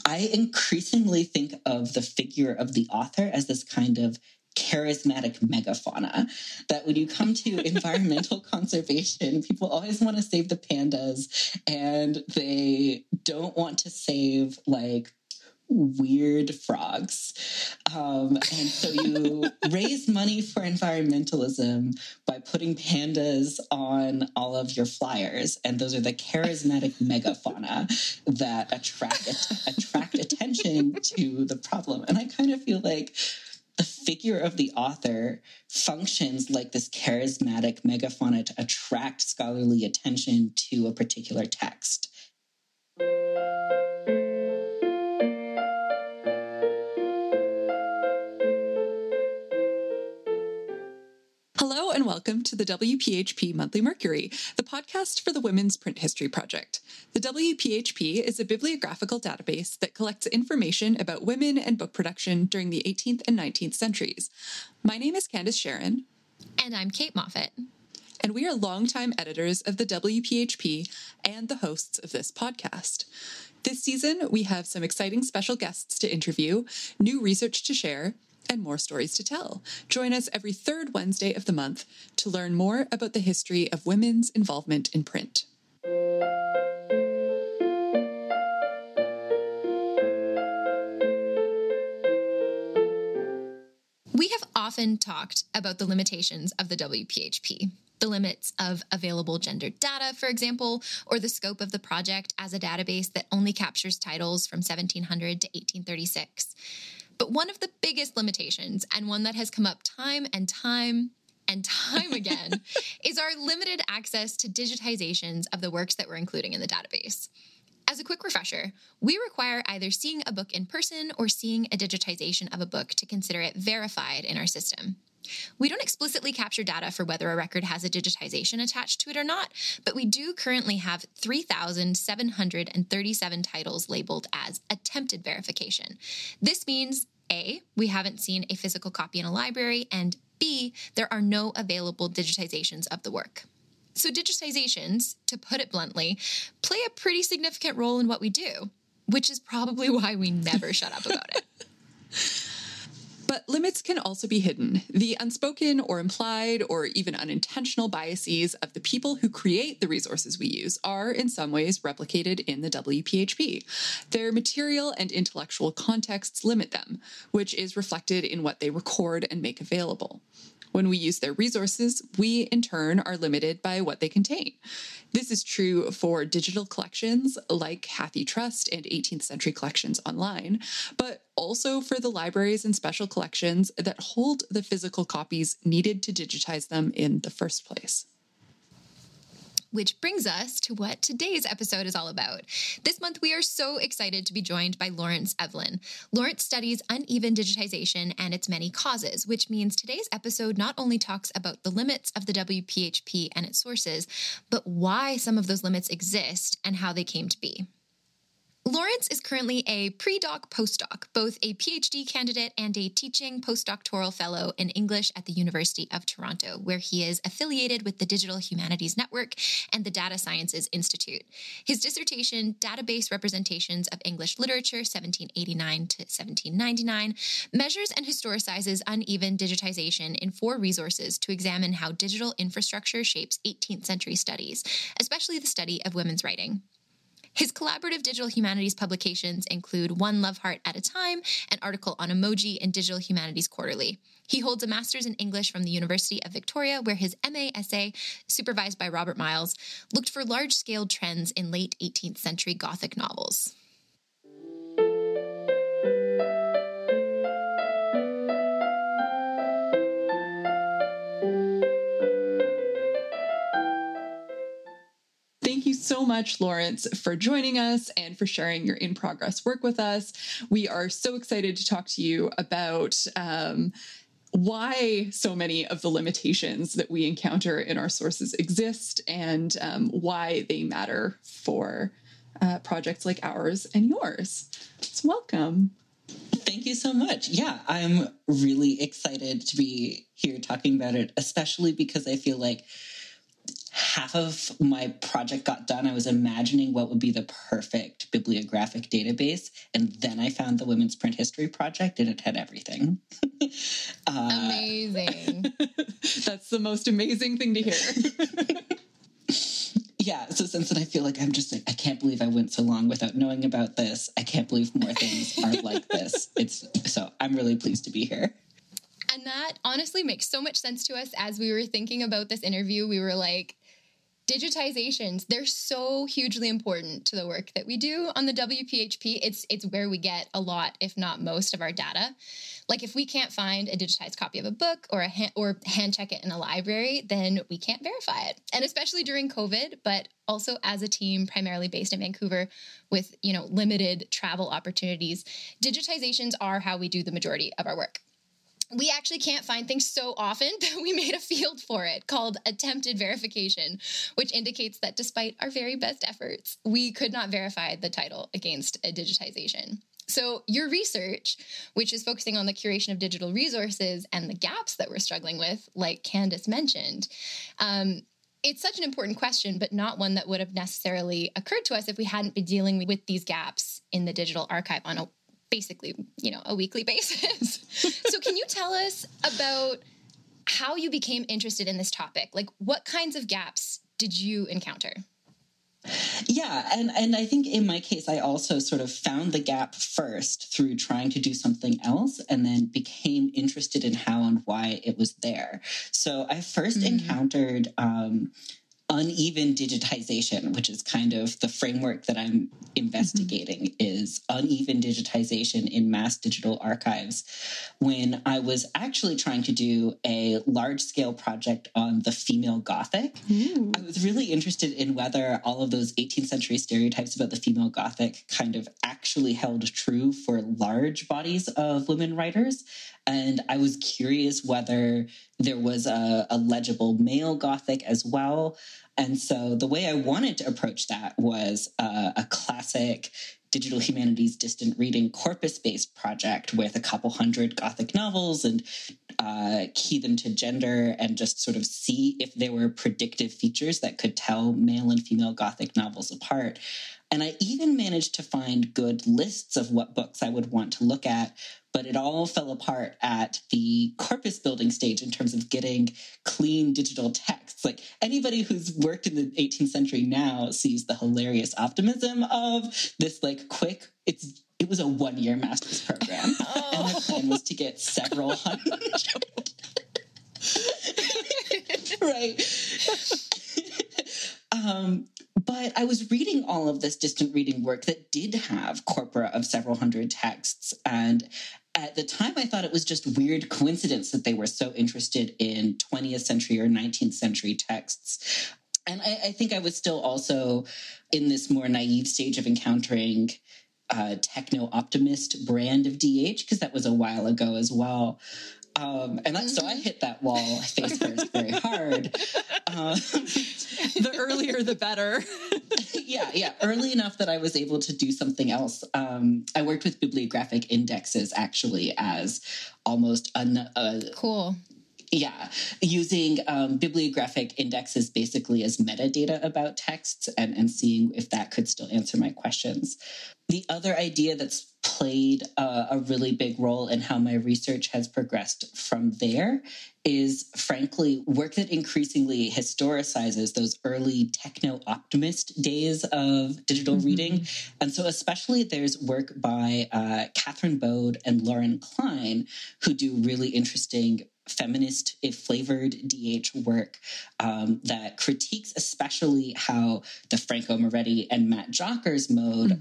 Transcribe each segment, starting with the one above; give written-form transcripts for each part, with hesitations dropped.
I increasingly think of the figure of the author as this kind of charismatic megafauna, that when you come to environmental conservation, people always want to save the pandas, and they don't want to save like weird frogs. And so you raise money for environmentalism by putting pandas on all of your flyers. And those are the charismatic megafauna that attract attention to the problem. And I kind of feel like the figure of the author functions like this charismatic megafauna to attract scholarly attention to a particular text. Hello and welcome to the WPHP Monthly Mercury, the podcast for the Women's Print History Project. The WPHP is a bibliographical database that collects information about women and book production during the 18th and 19th centuries. My name is Candace Sharon. And I'm Kate Moffat. And we are longtime editors of the WPHP and the hosts of this podcast. This season, we have some exciting special guests to interview, new research to share, and more stories to tell. Join us every third Wednesday of the month to learn more about the history of women's involvement in print. We have often talked about the limitations of the WPHP. The limits of available gendered data, for example, or the scope of the project as a database that only captures titles from 1700 to 1836. But one of the biggest limitations, and one that has come up time and time again, is our limited access to digitizations of the works that we're including in the database. As a quick refresher, we require either seeing a book in person or seeing a digitization of a book to consider it verified in our system. We don't explicitly capture data for whether a record has a digitization attached to it or not, but we do currently have 3,737 titles labeled as attempted verification. This means A, we haven't seen a physical copy in a library, and B, there are no available digitizations of the work. So digitizations, to put it bluntly, play a pretty significant role in what we do, which is probably why we never shut up about it. But limits can also be hidden. The unspoken or implied or even unintentional biases of the people who create the resources we use are in some ways replicated in the WPHP. Their material and intellectual contexts limit them, which is reflected in what they record and make available. When we use their resources, we in turn are limited by what they contain. This is true for digital collections like HathiTrust and 18th century collections online, but also for the libraries and special collections that hold the physical copies needed to digitize them in the first place. Which brings us to what today's episode is all about. This month, we are so excited to be joined by Lawrence Evelyn. Lawrence studies uneven digitization and its many causes, which means today's episode not only talks about the limits of the WPHP and its sources, but why some of those limits exist and how they came to be. Lawrence is currently a pre-doc postdoc, both a PhD candidate and a teaching postdoctoral fellow in English at the University of Toronto, where he is affiliated with the Digital Humanities Network and the Data Sciences Institute. His dissertation, Database Representations of English Literature, 1789 to 1799, measures and historicizes uneven digitization in 4 resources to examine how digital infrastructure shapes 18th century studies, especially the study of women's writing. His collaborative digital humanities publications include One Love Heart at a Time, an article on emoji in Digital Humanities Quarterly. He holds a master's in English from the University of Victoria, where his MA essay, supervised by Robert Miles, looked for large-scale trends in late 18th century Gothic novels. Thank you so much, Lawrence, for joining us and for sharing your in-progress work with us. We are so excited to talk to you about why so many of the limitations that we encounter in our sources exist and why they matter for projects like ours and yours. So welcome. Thank you so much. Yeah, I'm really excited to be here talking about it, especially because I feel like half of my project got done, I was imagining what would be the perfect bibliographic database. And then I found the Women's Print History Project, and it had everything. Amazing. That's the most amazing thing to hear. Yeah, so since then I feel like I'm just like, I can't believe I went so long without knowing about this. I can't believe more things are like this. So I'm really pleased to be here. And that honestly makes so much sense to us. As we were thinking about this interview, we were like, digitizations, they're so hugely important to the work that we do on the WPHP. It's where we get a lot, if not most, of our data. Like if we can't find a digitized copy of a book or hand check it in a library, then we can't verify it. And especially during COVID, but also as a team primarily based in Vancouver with, limited travel opportunities, digitizations are how we do the majority of our work. We actually can't find things so often that we made a field for it called attempted verification, which indicates that despite our very best efforts, we could not verify the title against a digitization. So your research, which is focusing on the curation of digital resources and the gaps that we're struggling with, like Candace mentioned, it's such an important question, but not one that would have necessarily occurred to us if we hadn't been dealing with these gaps in the digital archive on a weekly basis. So can you tell us about how you became interested in this topic? Like what kinds of gaps did you encounter? Yeah, and I think in my case, I also sort of found the gap first through trying to do something else and then became interested in how and why it was there. So I first encountered uneven digitization, which is kind of the framework that I'm investigating, is uneven digitization in mass digital archives, when I was actually trying to do a large-scale project on the female Gothic. Ooh. I was really interested in whether all of those 18th century stereotypes about the female Gothic kind of actually held true for large bodies of women writers. And I was curious whether there was a legible male Gothic as well. And so the way I wanted to approach that was a classic digital humanities distant reading corpus-based project with a couple hundred Gothic novels and key them to gender and just sort of see if there were predictive features that could tell male and female Gothic novels apart. And I even managed to find good lists of what books I would want to look at, but it all fell apart at the corpus building stage in terms of getting clean digital texts. Like anybody who's worked in the 18th century now sees the hilarious optimism of this quick, it was a 1-year master's program. Oh. And the plan was to get several hundred. Right. But I was reading all of this distant reading work that did have corpora of several hundred texts. And at the time, I thought it was just weird coincidence that they were so interested in 20th century or 19th century texts. And I think I was still also in this more naive stage of encountering techno-optimist brand of DH, because that was a while ago as well. So I hit that wall face first very hard. The earlier, the better. Yeah. Early enough that I was able to do something else. I worked with bibliographic indexes actually as almost cool. Yeah, using bibliographic indexes basically as metadata about texts and seeing if that could still answer my questions. The other idea that's played a really big role in how my research has progressed from there is, frankly, work that increasingly historicizes those early techno-optimist days of digital reading. And so especially there's work by Catherine Bode and Lauren Klein, who do really interesting feminist flavored DH work that critiques especially how the Franco Moretti and Matt Jocker's mode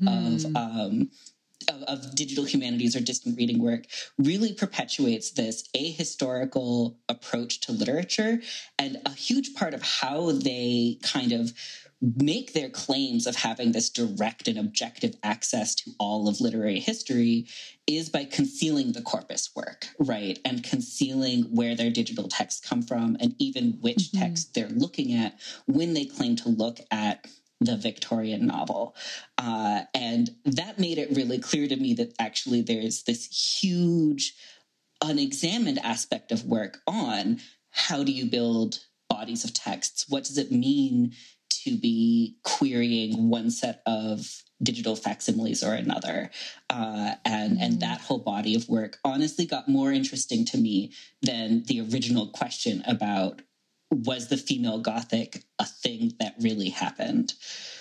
of digital humanities or distant reading work really perpetuates this ahistorical approach to literature. And a huge part of how they kind of make their claims of having this direct and objective access to all of literary history is by concealing the corpus work, right? And concealing where their digital texts come from and even which texts they're looking at when they claim to look at the Victorian novel. And that made it really clear to me that actually there's this huge unexamined aspect of work on how do you build bodies of texts. What does it mean to be querying one set of digital facsimiles or another? And that whole body of work honestly got more interesting to me than the original question about, was the female Gothic a thing that really happened?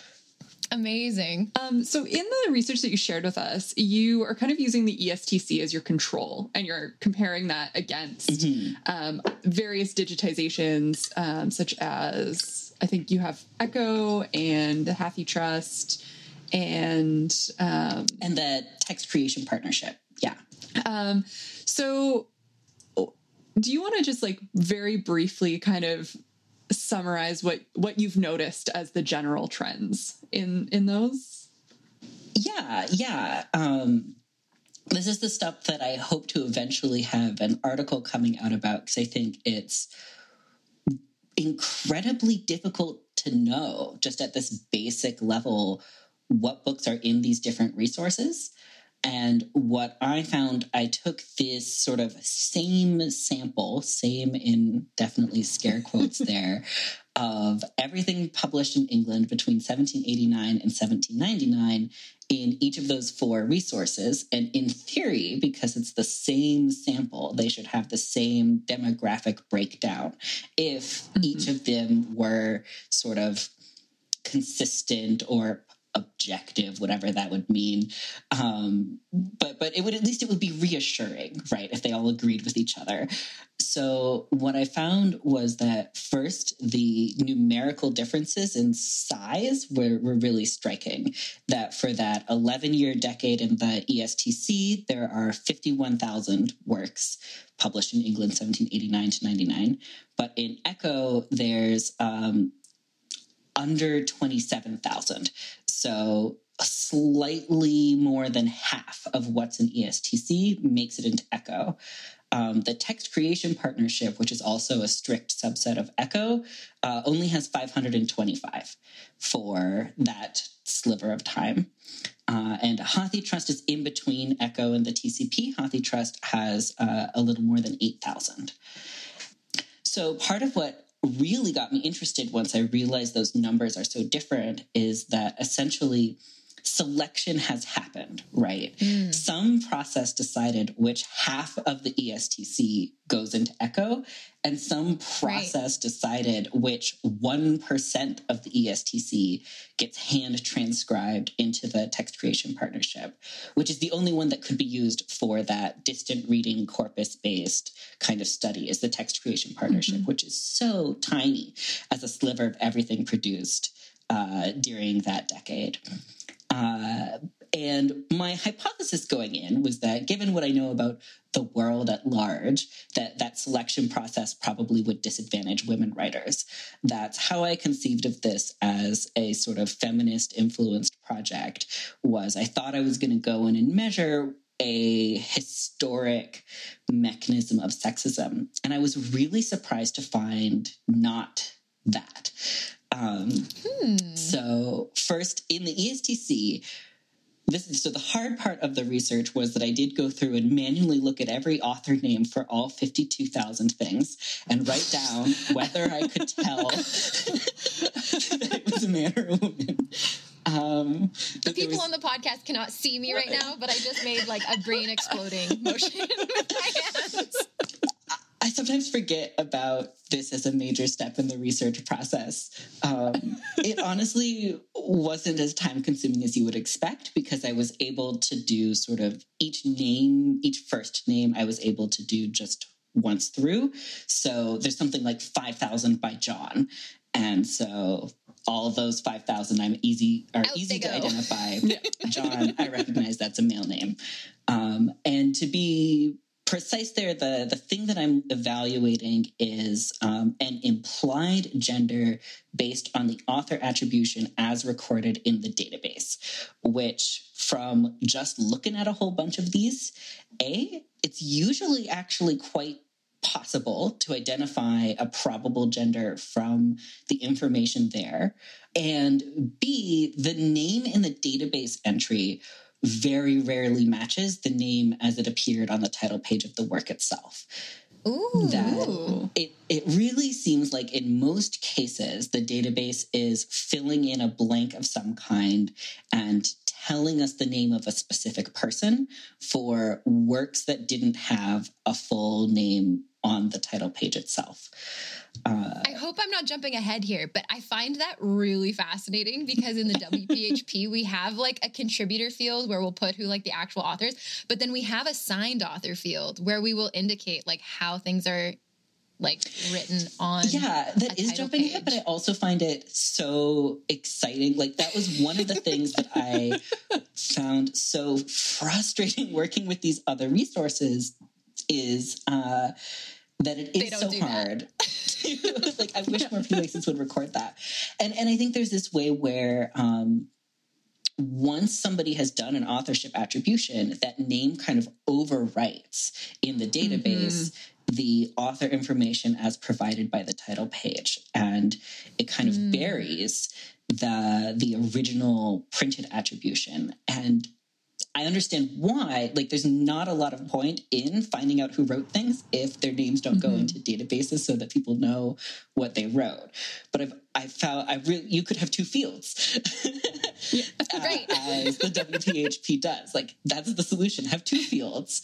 Amazing. So in the research that you shared with us, you are kind of using the ESTC as your control, and you're comparing that against various digitizations, such as, I think you have Echo and the HathiTrust and the Text Creation Partnership. Yeah. So do you want to just like very briefly kind of summarize what you've noticed as the general trends in those? Yeah. This is the stuff that I hope to eventually have an article coming out about, because I think it's incredibly difficult to know just at this basic level what books are in these different resources. And what I found, I took this sort of same sample, same in definitely scare quotes there, of everything published in England between 1789 and 1799 in each of those four resources. And in theory, because it's the same sample, they should have the same demographic breakdown if each of them were sort of consistent or objective, whatever that would mean. But it would be reassuring, right, if they all agreed with each other. So what I found was that first, the numerical differences in size were really striking. That for that 11-year decade in the ESTC, there are 51,000 works published in England, 1789 to 99. But in Echo, there's under 27,000. So slightly more than half of what's in ESTC makes it into Echo. The Text Creation Partnership, which is also a strict subset of Echo, only has 525 for that sliver of time. And HathiTrust is in between Echo and the TCP. HathiTrust has a little more than 8,000. So part of what really got me interested once I realized those numbers are so different is that essentially selection has happened, right? Some process decided which half of the ESTC goes into Echo, and some process decided which 1% of the ESTC gets hand transcribed into the Text Creation Partnership, which is the only one that could be used for that distant reading corpus-based kind of study, is the Text Creation Partnership, which is so tiny as a sliver of everything produced during that decade. And my hypothesis going in was that, given what I know about the world at large, that selection process probably would disadvantage women writers. That's how I conceived of this as a sort of feminist-influenced project. I thought I was going to go in and measure a historic mechanism of sexism. And I was really surprised to find not that. So first, in the ESTC, so the hard part of the research was that I did go through and manually look at every author name for all 52,000 things and write down whether I could tell that it was a man or a woman. The people on the podcast cannot see me right now, but I just made like a brain exploding motion with my hands. I sometimes forget about this as a major step in the research process. It honestly wasn't as time-consuming as you would expect, because I was able to do sort of each first name I was able to do just once through. So there's something like 5,000 by John. And so all of those 5,000 are easy to identify. John, I recognize that's a male name. And to be precise there, the thing that I'm evaluating is an implied gender based on the author attribution as recorded in the database, which, from just looking at a whole bunch of these, it's usually actually quite possible to identify a probable gender from the information there. And B, the name in the database entry very rarely matches the name as it appeared on the title page of the work itself. Ooh. That it really seems like in most cases, the database is filling in a blank of some kind and telling us the name of a specific person for works that didn't have a full name on the title page itself. I hope I'm not jumping ahead here, but I find that really fascinating because in the WPHP, we have like a contributor field where we'll put who like the actual authors, but then we have a signed author field where we will indicate like how things are like written on. Yeah, that is jumping ahead, but I also find it so exciting. Like that was one of the things that I found so frustrating working with these other resources is that it is so hard. Like I wish more places would record that. And I think there's this way where once somebody has done an authorship attribution, that name kind of overwrites in the database the author information as provided by the title page. And it kind of buries the original printed attribution. And I understand why, like, there's not a lot of point in finding out who wrote things if their names don't go into databases so that people know what they wrote. But I've found you could have two fields, right? As the WPHP does. Like, that's the solution. Have two fields.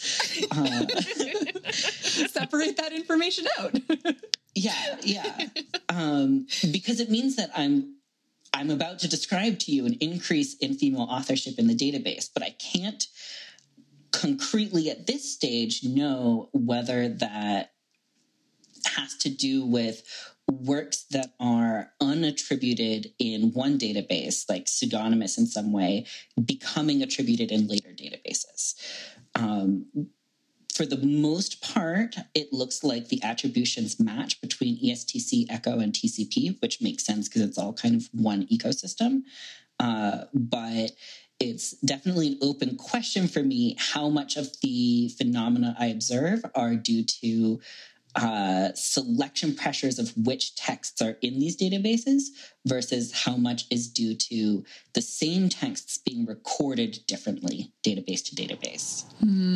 Separate that information out. Yeah. Because it means that I'm about to describe to you an increase in female authorship in the database, but I can't concretely at this stage know whether that has to do with works that are unattributed in one database, like pseudonymous in some way, becoming attributed in later databases. For the most part, it looks like the attributions match between ESTC, ECHO, and TCP, which makes sense because it's all kind of one ecosystem. But it's definitely an open question for me how much of the phenomena I observe are due to selection pressures of which texts are in these databases versus how much is due to the same texts being recorded differently database to database.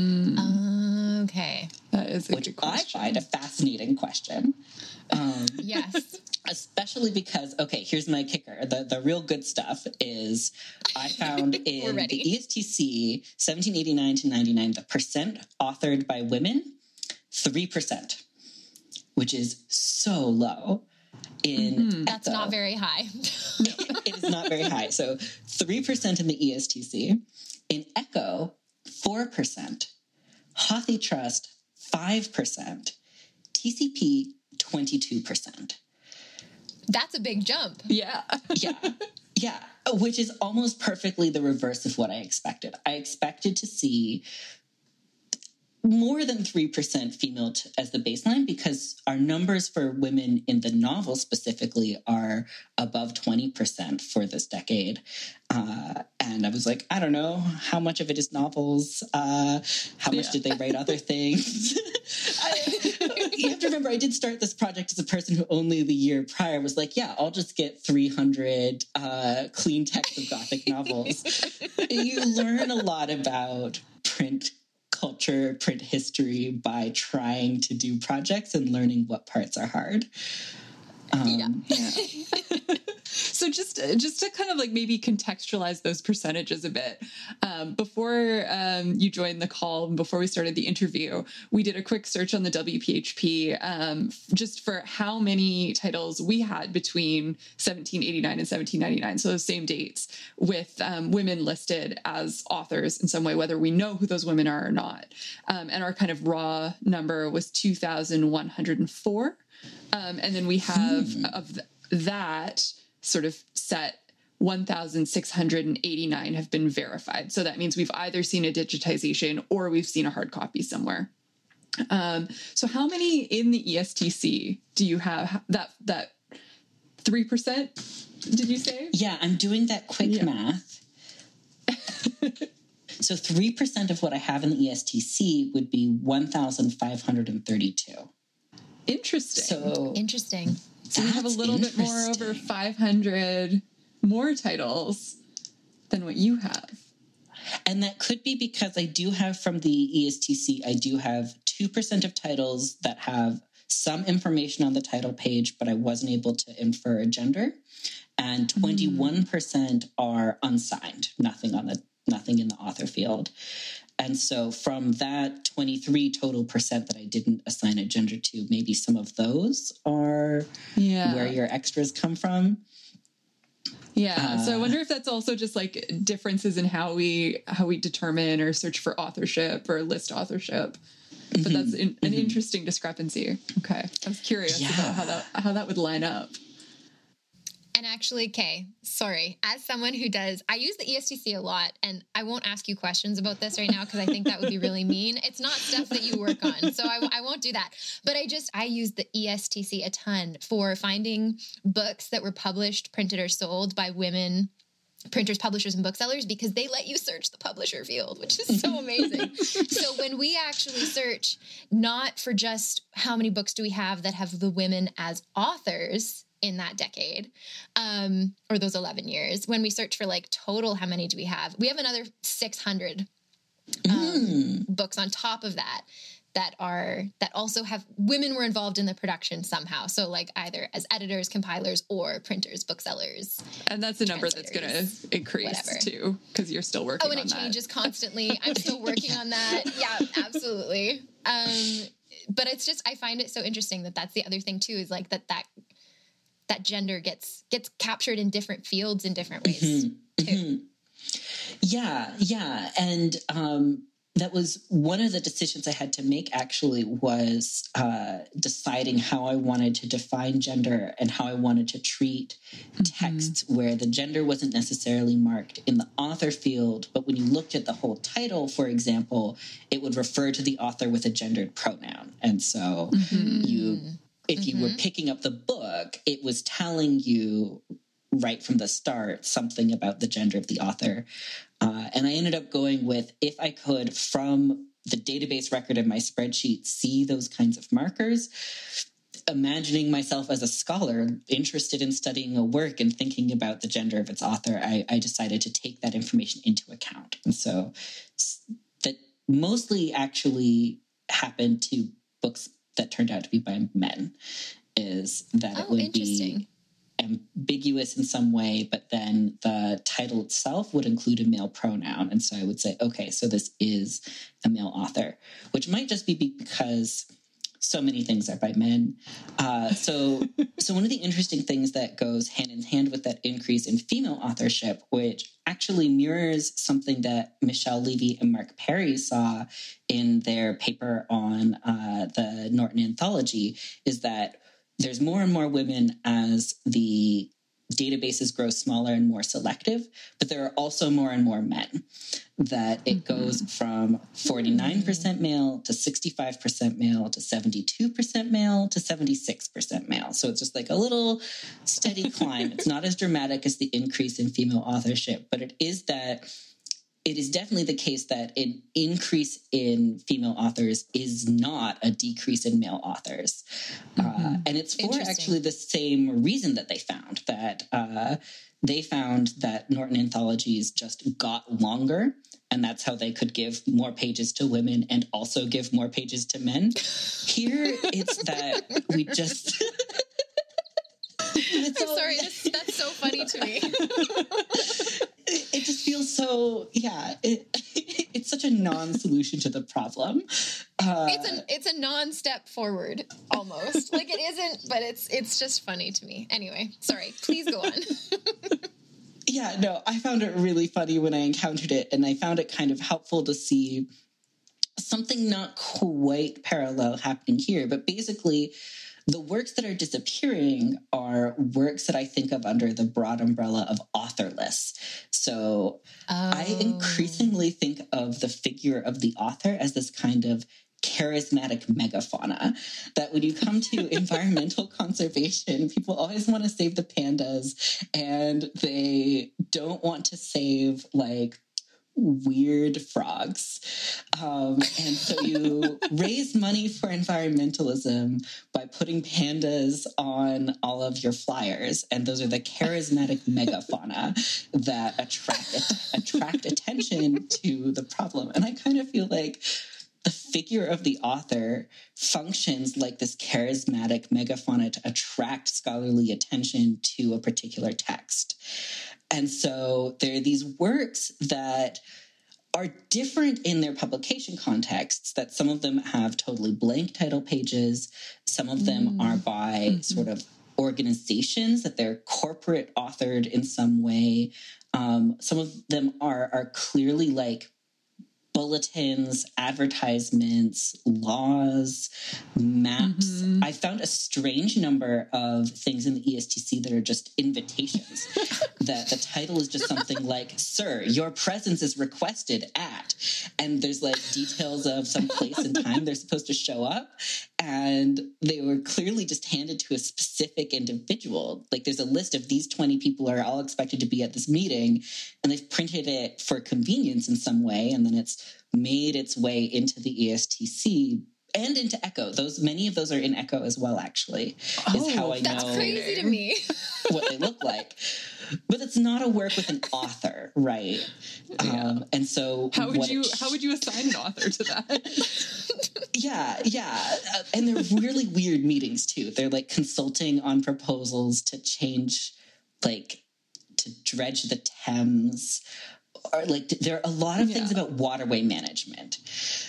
Okay. That is a which good question. I find a fascinating question. Yes. Especially because, okay, here's my kicker. The real good stuff is I found in the ESTC 1789 to 99, the percent authored by women, 3%, which is so low. That's not very high. It is not very high. So 3% in the ESTC. In ECHO, 4%. Hothy Trust, 5%. TCP, 22%. That's a big jump. Yeah. Yeah. Which is almost perfectly the reverse of what I expected. I expected to see more than 3% female as the baseline because our numbers for women in the novel specifically are above 20% for this decade. And I was like, I don't know, how much of it is novels? How much did they write other things? You have to remember, I did start this project as a person who only the year prior was like, yeah, I'll just get 300 clean texts of Gothic novels. You learn a lot about print culture, print history by trying to do projects and learning what parts are hard. So just to kind of like maybe contextualize those percentages a bit, before you joined the call, before we started the interview, we did a quick search on the WPHP just for how many titles we had between 1789 and 1799, so those same dates, with women listed as authors in some way, whether we know who those women are or not. And our kind of raw number was 2,104. And then we have of that sort of set 1,689 have been verified. So that means we've either seen a digitization or we've seen a hard copy somewhere. So how many in the ESTC do you have? That 3%, did you say? Yeah, I'm doing that quick math. So 3% of what I have in the ESTC would be 1,532. Interesting. So we have a little bit more, over 500 more titles than what you have. And that could be because I do have from the ESTC, I do have 2% of titles that have some information on the title page, but I wasn't able to infer a gender. And 21% are unsigned, nothing in the author field. And so from that 23 total percent that I didn't assign a gender to, maybe some of those are where your extras come from. Yeah. So I wonder if that's also just like differences in how we determine or search for authorship or list authorship. But that's an interesting discrepancy. Okay. I was curious about how that would line up. And actually, Kay, sorry, as someone who I use the ESTC a lot, and I won't ask you questions about this right now because I think that would be really mean. It's not stuff that you work on, so I won't do that. But I use the ESTC a ton for finding books that were published, printed, or sold by women printers, publishers, and booksellers, because they let you search the publisher field, which is so amazing. So when we actually search, not for just how many books do we have that have the women as authors in that decade, or those 11 years, when we search for like total, how many do we have? We have another 600 books on top of that also have women were involved in the production somehow. So like either as editors, compilers, or printers, booksellers. And that's a number that's going to increase too, because you're still working on that. Oh, and it changes constantly. I'm still working on that. Yeah, absolutely. But it's just, I find it so interesting that's the other thing too, is like that gender gets captured in different fields in different ways too. Yeah. And that was one of the decisions I had to make, actually, was deciding how I wanted to define gender and how I wanted to treat texts where the gender wasn't necessarily marked in the author field, but when you looked at the whole title, for example, it would refer to the author with a gendered pronoun. And so if you were picking up the book, it was telling you right from the start something about the gender of the author. And I ended up going with, if I could, from the database record in my spreadsheet, see those kinds of markers, imagining myself as a scholar interested in studying a work and thinking about the gender of its author, I decided to take that information into account. And so that mostly actually happened to books that turned out to be by men, is that it would be ambiguous in some way, but then the title itself would include a male pronoun. And so I would say, okay, so this is a male author, which might just be because so many things are by men. So one of the interesting things that goes hand in hand with that increase in female authorship, which actually mirrors something that Michelle Levy and Mark Perry saw in their paper on the Norton Anthology, is that there's more and more women as the databases grow smaller and more selective, but there are also more and more men, that it goes from 49% male to 65% male to 72% male to 76% male. So it's just like a little steady climb. It's not as dramatic as the increase in female authorship, but it is definitely the case that an increase in female authors is not a decrease in male authors. And it's for actually the same reason that they found that Norton Anthologies just got longer, and that's how they could give more pages to women and also give more pages to men. Here, it's that we just... I'm sorry, that's so funny to me. It just feels so, it's such a non-solution to the problem. It's a non-step forward, almost. Like it isn't, but it's just funny to me. Anyway, sorry, please go on. Yeah, no, I found it really funny when I encountered it, and I found it kind of helpful to see something not quite parallel happening here, but basically the works that are disappearing are works that I think of under the broad umbrella of authorless. So I increasingly think of the figure of the author as this kind of charismatic megafauna, that when you come to environmental conservation, people always want to save the pandas, and they don't want to save like weird frogs. And so you raise money for environmentalism by putting pandas on all of your flyers. And those are the charismatic megafauna that attract attention to the problem. And I kind of feel like the figure of the author functions like this charismatic megafauna to attract scholarly attention to a particular text. And so there are these works that are different in their publication contexts, that some of them have totally blank title pages. Some of them are by sort of organizations that they're corporate authored in some way. Some of them are clearly like bulletins, advertisements, laws, maps. I found a strange number of things in the ESTC that are just invitations. That the title is just something like, "Sir, your presence is requested at," and there's like details of some place and time they're supposed to show up. And they were clearly just handed to a specific individual. Like there's a list of these 20 people are all expected to be at this meeting, and they've printed it for convenience in some way. And then it's made its way into the ESTC and into Echo. Many of those are in Echo as well, actually, is how I know. That's crazy to me. What they look like. But it's not a work with an author, right? Yeah. And so how would you assign an author to that? Yeah. And they're really weird meetings too. They're like consulting on proposals to change, like to dredge the Thames, or like there are a lot of things about waterway management.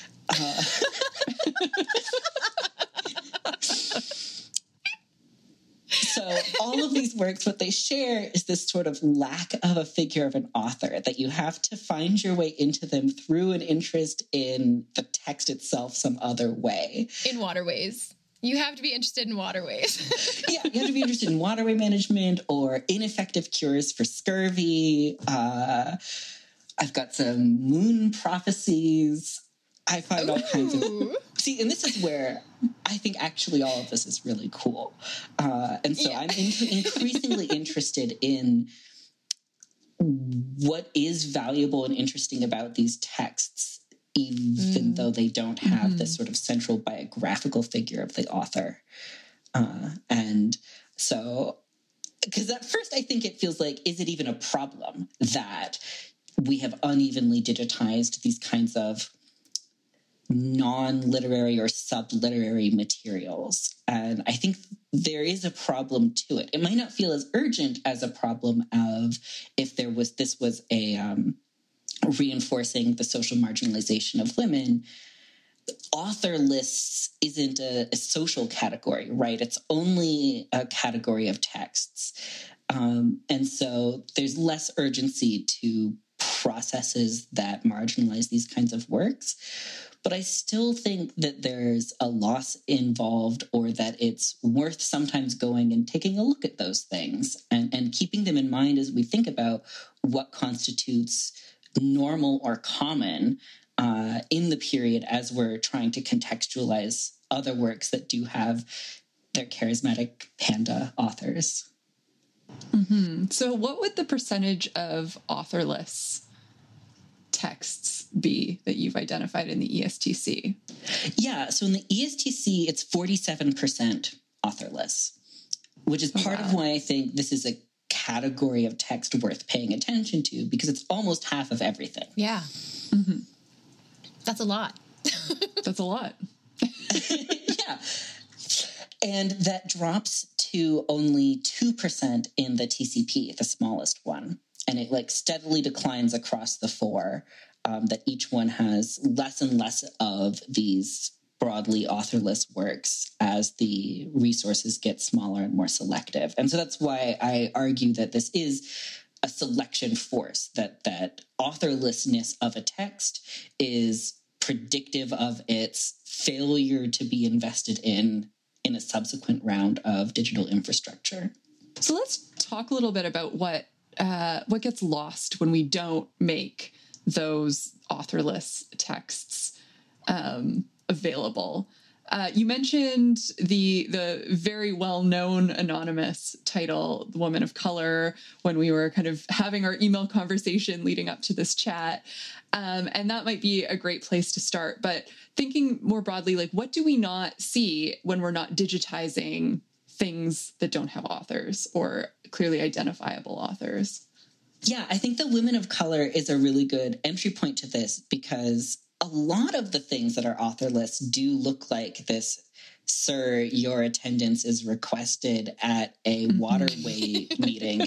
So all of these works, what they share is this sort of lack of a figure of an author, that you have to find your way into them through an interest in the text itself some other way. In waterways. You have to be interested in waterways. Yeah, you have to be interested in waterway management or ineffective cures for scurvy. I've got some moon prophecies. I find all kinds of... See, and this is where I think actually all of this is really cool. And so I'm increasingly interested in what is valuable and interesting about these texts, even though they don't have this sort of central biographical figure of the author. And so, because at first I think it feels like, is it even a problem that we have unevenly digitized these kinds of non-literary or sub-literary materials? And I think there is a problem to it. It might not feel as urgent as a problem of if this was a reinforcing the social marginalization of women. Author lists isn't a social category, right? It's only a category of texts. And so there's less urgency to processes that marginalize these kinds of works. But I still think that there's a loss involved, or that it's worth sometimes going and taking a look at those things and keeping them in mind as we think about what constitutes normal or common in the period as we're trying to contextualize other works that do have their charismatic panda authors. So what would the percentage of authorless texts be that you've identified in the ESTC? Yeah, so in the ESTC, it's 47% authorless, which is part of why I think this is a category of text worth paying attention to, because it's almost half of everything. Yeah. That's a lot. That's a lot. Yeah. And that drops to only 2% in the TCP, the smallest one. And it like steadily declines across the four, that each one has less and less of these broadly authorless works as the resources get smaller and more selective. And so that's why I argue that this is a selection force, that authorlessness of a text is predictive of its failure to be invested in a subsequent round of digital infrastructure. So let's talk a little bit about what gets lost when we don't make those authorless texts available. You mentioned the very well-known anonymous title, The Woman of Color, when we were kind of having our email conversation leading up to this chat. And that might be a great place to start. But thinking more broadly, like, what do we not see when we're not digitizing things that don't have authors or clearly identifiable authors? Yeah, I think the Women of Color is a really good entry point to this, because a lot of the things that are authorless do look like this, "Sir, your attendance is requested at a waterway meeting."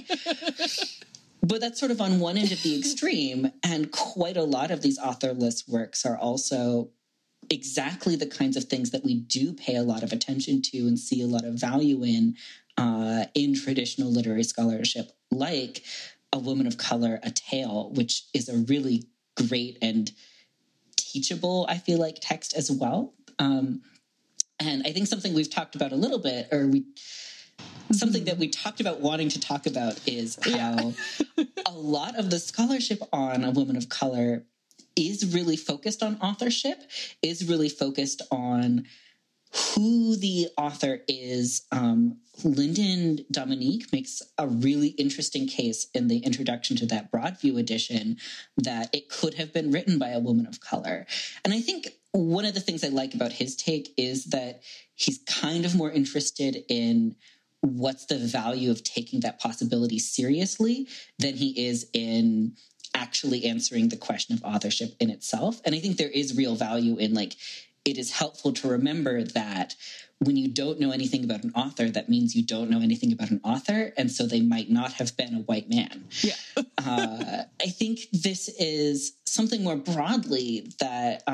But that's sort of on one end of the extreme. And quite a lot of these authorless works are also exactly the kinds of things that we do pay a lot of attention to and see a lot of value in traditional literary scholarship, like A Woman of Color, A Tale, which is a really great and teachable, I feel like, text as well. And I think something we've talked about a little bit, something that we talked about wanting to talk about, is how a lot of the scholarship on A Woman of Color is really focused on authorship, is really focused on who the author is. Lyndon Dominique makes a really interesting case in the introduction to that Broadview edition that it could have been written by a woman of color. And I think one of the things I like about his take is that he's kind of more interested in what's the value of taking that possibility seriously than he is in actually answering the question of authorship in itself. And I think there is real value in, like, it is helpful to remember that when you don't know anything about an author, that means you don't know anything about an author, and so they might not have been a white man. Yeah. I think this is something more broadly that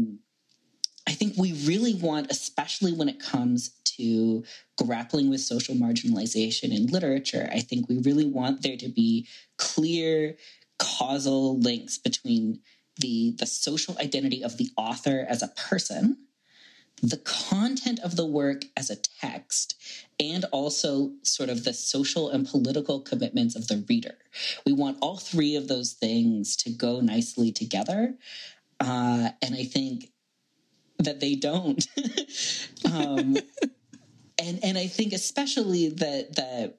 I think we really want, especially when it comes to grappling with social marginalization in literature. I think we really want there to be clear causal links between the social identity of the author as a person, the content of the work as a text, and also sort of the social and political commitments of the reader. We want all three of those things to go nicely together. And I think that they don't. And I think especially that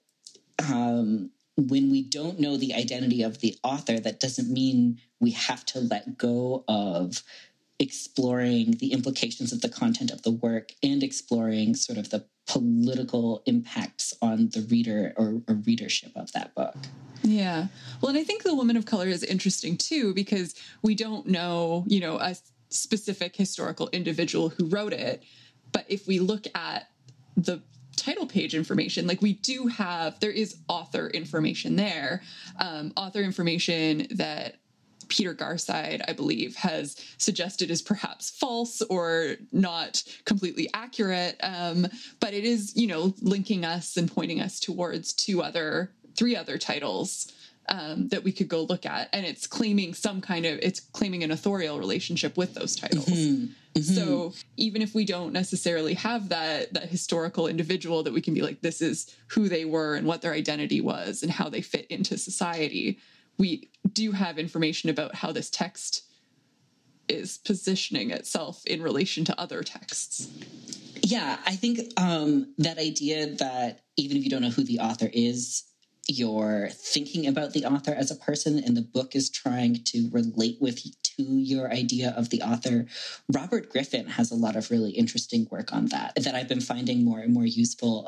when we don't know the identity of the author, that doesn't mean we have to let go of exploring the implications of the content of the work and exploring sort of the political impacts on the reader or readership of that book. Yeah. Well, and I think The Woman of Color is interesting too, because we don't know, a specific historical individual who wrote it. But if we look at the title page information, like, there is author information there, author information that Peter Garside, I believe, has suggested is perhaps false or not completely accurate. But it is, linking us and pointing us towards three other titles that we could go look at. And it's claiming an authorial relationship with those titles. Mm-hmm. Mm-hmm. So even if we don't necessarily have that historical individual that we can be like, this is who they were and what their identity was and how they fit into society, we do have information about how this text is positioning itself in relation to other texts. Yeah, I think that idea that even if you don't know who the author is, you're thinking about the author as a person, and the book is trying to relate to your idea of the author. Robert Griffin has a lot of really interesting work on that I've been finding more and more useful,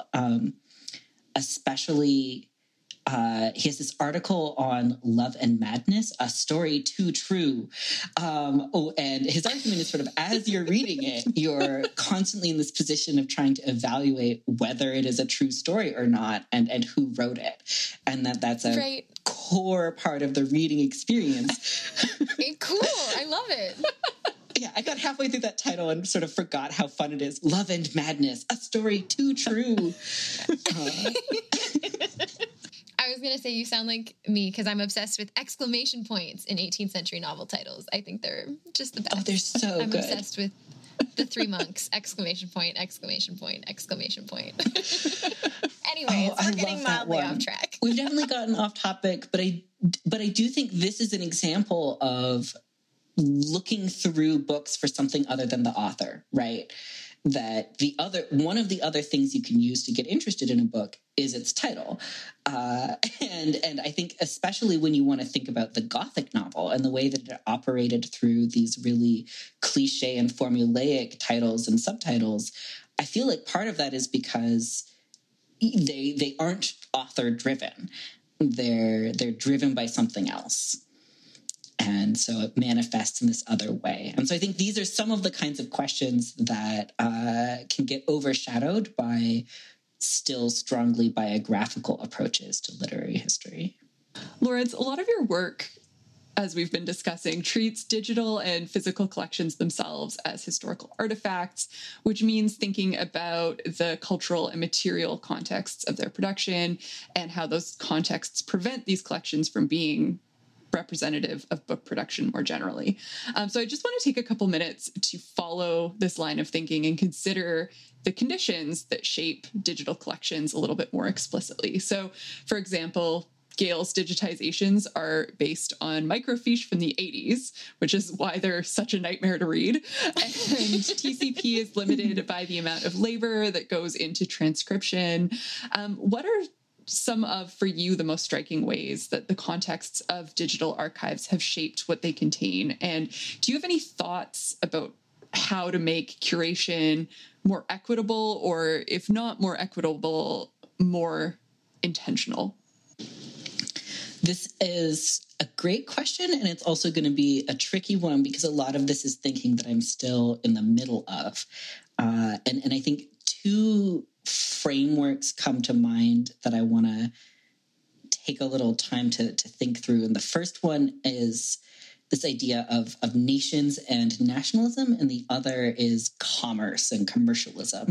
especially he has this article on Love and Madness, a story too true. And his argument is sort of, as you're reading it, you're constantly in this position of trying to evaluate whether it is a true story or not, and who wrote it. And that's a core part of the reading experience. Cool. I love it. Yeah, I got halfway through that title and sort of forgot how fun it is. Love and Madness, a story too true. I was going to say you sound like me because I'm obsessed with exclamation points in 18th century novel titles. I think they're just the best. Oh, they're so I'm good. obsessed with The Three Monks, exclamation point, exclamation point, exclamation point. Anyways, we're getting mildly off track. We've definitely gotten off topic, but I do think this is an example of looking through books for something other than the author, right? that one of the other things you can use to get interested in a book is its title. And I think especially when you want to think about the Gothic novel and the way that it operated through these really cliche and formulaic titles and subtitles, I feel like part of that is because they aren't author driven. They're driven by something else. And so it manifests in this other way. And so I think these are some of the kinds of questions that can get overshadowed by still strongly biographical approaches to literary history. Lawrence, a lot of your work, as we've been discussing, treats digital and physical collections themselves as historical artifacts, which means thinking about the cultural and material contexts of their production and how those contexts prevent these collections from being representative of book production more generally. So I just want to take a couple minutes to follow this line of thinking and consider the conditions that shape digital collections a little bit more explicitly. So, for example, Gale's digitizations are based on microfiche from the 80s, which is why they're such a nightmare to read. And TCP is limited by the amount of labor that goes into transcription. What are some of, for you, the most striking ways that the contexts of digital archives have shaped what they contain? And do you have any thoughts about how to make curation more equitable, or if not more equitable, more intentional? This is a great question, and it's also going to be a tricky one because a lot of this is thinking that I'm still in the middle of. And I think two frameworks come to mind that I want to take a little time to think through. And the first one is this idea of nations and nationalism, and the other is commerce and commercialism.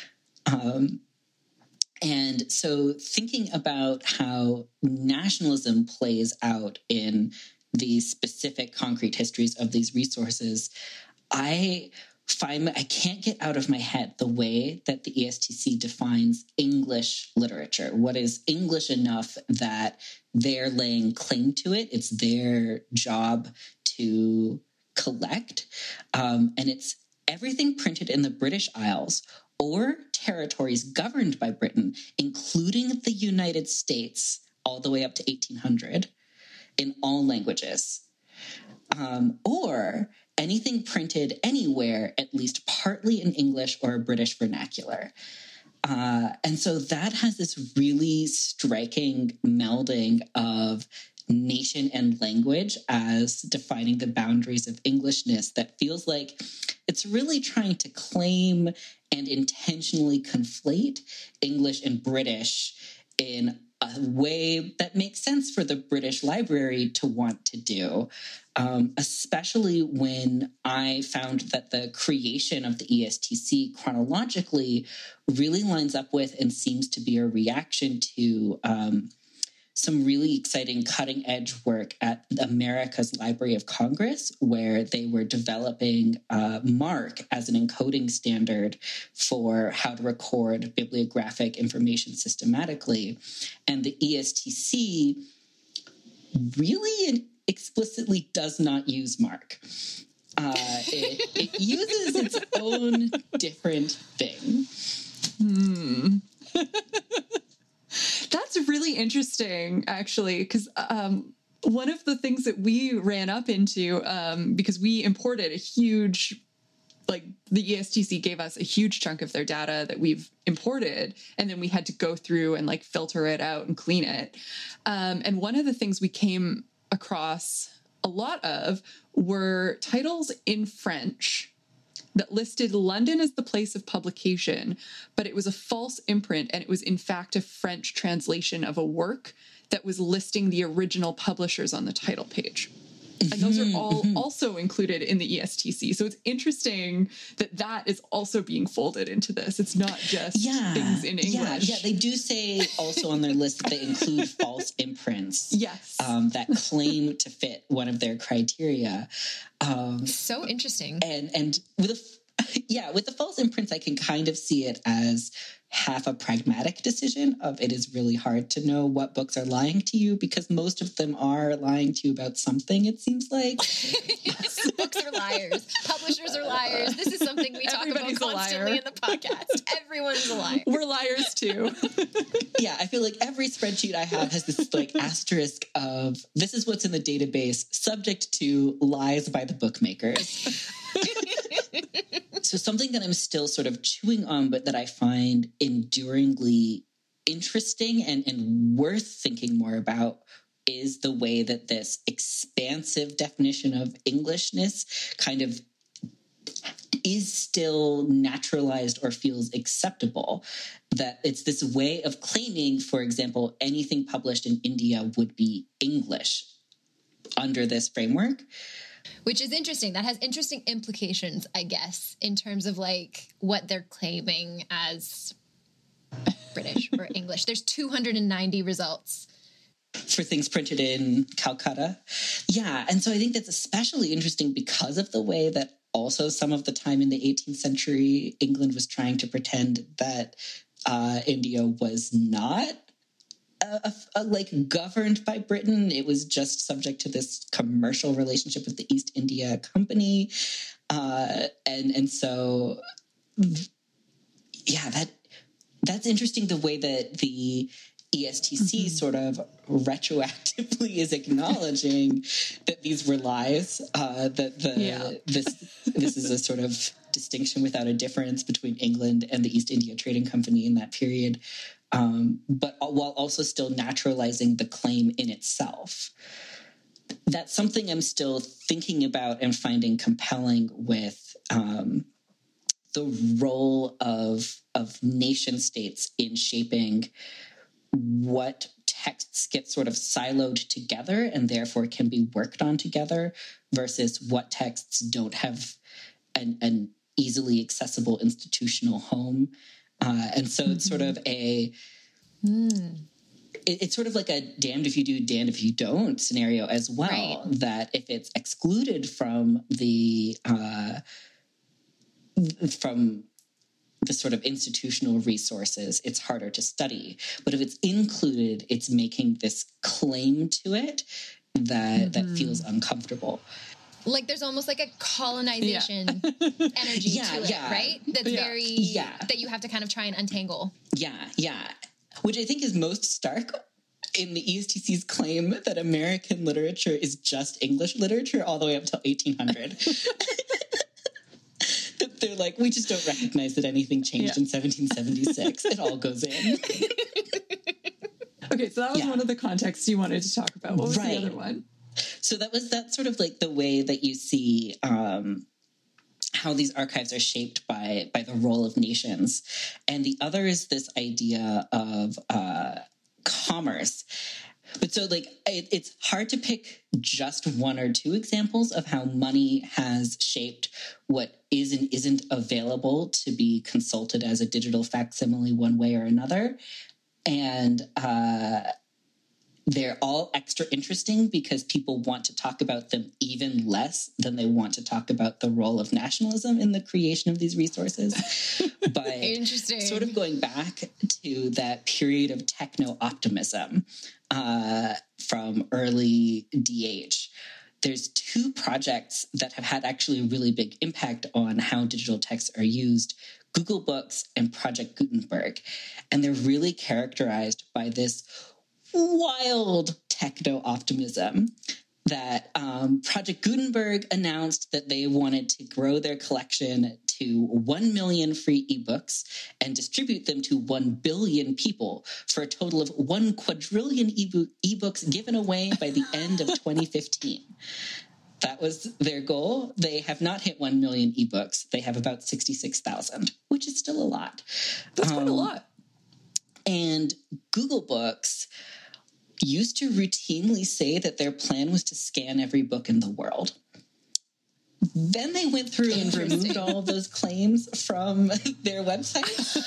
And so thinking about how nationalism plays out in the specific concrete histories of these resources, I can't get out of my head the way that the ESTC defines English literature. What is English enough that they're laying claim to it? It's their job to collect. And it's everything printed in the British Isles or territories governed by Britain, including the United States, all the way up to 1800, in all languages. Or anything printed anywhere, at least partly in English or a British vernacular. And so that has this really striking melding of nation and language as defining the boundaries of Englishness that feels like it's really trying to claim and intentionally conflate English and British in a way that makes sense for the British Library to want to do, especially when I found that the creation of the ESTC chronologically really lines up with and seems to be a reaction to some really exciting cutting-edge work at America's Library of Congress, where they were developing MARC as an encoding standard for how to record bibliographic information systematically. And the ESTC really explicitly does not use MARC. It uses its own different thing. That's really interesting, actually, because one of the things that we ran up into, because we imported a huge, like the ESTC gave us a huge chunk of their data that we've imported, and then we had to go through and like filter it out and clean it. And one of the things we came across a lot of were titles in French that listed London as the place of publication, but it was a false imprint, and it was in fact a French translation of a work that was listing the original publishers on the title page. And those are all also included in the ESTC. So it's interesting that that is also being folded into this. It's not just things in English. Yeah, they do say also on their list that they include false imprints. Yes. That claim to fit one of their criteria. So interesting. And with the false imprints, I can kind of see it as half a pragmatic decision of it is really hard to know what books are lying to you because most of them are lying to you about something, it seems like. Yes, books are liars. Publishers are liars. This is something we talk about a liar. Constantly in the podcast. Everyone's a liar. We're liars too. Yeah, I feel like every spreadsheet I have has this like asterisk of this is what's in the database, subject to lies by the bookmakers. So something that I'm still sort of chewing on, but that I find enduringly interesting and worth thinking more about is the way that this expansive definition of Englishness kind of is still naturalized or feels acceptable. That it's this way of claiming, for example, anything published in India would be English under this framework. Which is interesting. That has interesting implications, I guess, in terms of like what they're claiming as British or English. There's 290 results for things printed in Calcutta. Yeah. And so I think that's especially interesting because of the way that also some of the time in the 18th century, England was trying to pretend that India was not like governed by Britain. It was just subject to this commercial relationship with the East India Company. And so, yeah, that's interesting, the way that the ESTC sort of retroactively is acknowledging that these were lies, this is a sort of distinction without a difference between England and the East India Trading Company in that period, but while also still naturalizing the claim in itself. That's something I'm still thinking about and finding compelling with the role of nation states in shaping what texts get sort of siloed together and therefore can be worked on together versus what texts don't have an easily accessible institutional home. And so it's sort of it's sort of like a damned if you do, damned if you don't scenario as well, right? That if it's excluded from the sort of institutional resources, it's harder to study. But if it's included, it's making this claim to it that feels uncomfortable. Like there's almost like a colonization energy to it, right? That's very, that you have to kind of try and untangle. Yeah. Which I think is most stark in the ESTC's claim that American literature is just English literature all the way up till 1800. They're like, we just don't recognize that anything changed in 1776. It all goes in. Okay, so that was one of the contexts you wanted to talk about. What was the other one? So that's sort of like the way that you see how these archives are shaped by the role of nations. And the other is this idea of commerce. But so, like, it's hard to pick just one or two examples of how money has shaped what is and isn't available to be consulted as a digital facsimile one way or another. And they're all extra interesting because people want to talk about them even less than they want to talk about the role of nationalism in the creation of these resources. But interesting. Sort of going back to that period of techno-optimism from early DH, there's two projects that have had actually a really big impact on how digital texts are used: Google Books and Project Gutenberg. And they're really characterized by this wild techno-optimism that Project Gutenberg announced that they wanted to grow their collection to 1 million free ebooks and distribute them to 1 billion people for a total of 1 quadrillion ebooks given away by the end of 2015. That was their goal. They have not hit 1 million ebooks. They have about 66,000, which is still a lot. That's quite a lot. And Google Books used to routinely say that their plan was to scan every book in the world. Then they went through and removed all of those claims from their website.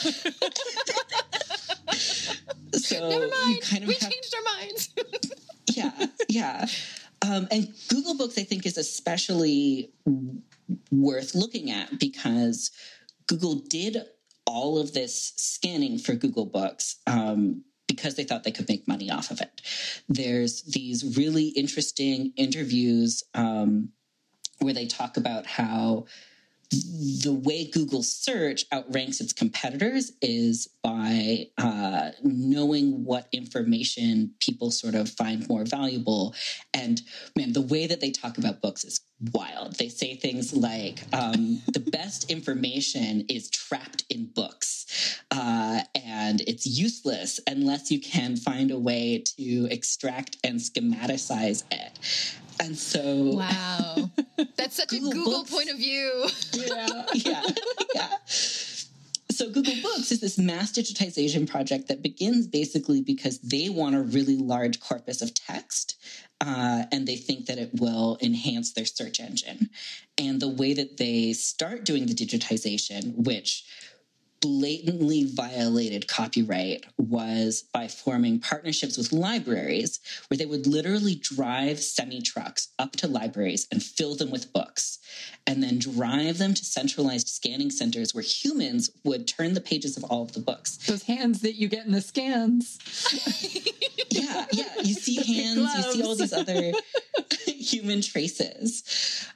So never mind. We changed our minds. Yeah. And Google Books, I think, is especially worth looking at because Google did all of this scanning for Google Books because they thought they could make money off of it. There's these really interesting interviews where they talk about how the way Google search outranks its competitors is by knowing what information people sort of find more valuable. And man, the way that they talk about books is wild. They say things like the best information is trapped in books, and it's useless unless you can find a way to extract and schematicize it. And so, wow, that's such a Google Books, point of view. yeah. So Google Books is this mass digitization project that begins basically because they want a really large corpus of text, and they think that it will enhance their search engine. And the way that they start doing the digitization, which blatantly violated copyright, was by forming partnerships with libraries where they would literally drive semi-trucks up to libraries and fill them with books, and then drive them to centralized scanning centers where humans would turn the pages of all of the books. Those hands that you get in the scans. Yeah. You see hands, you see all these other human traces.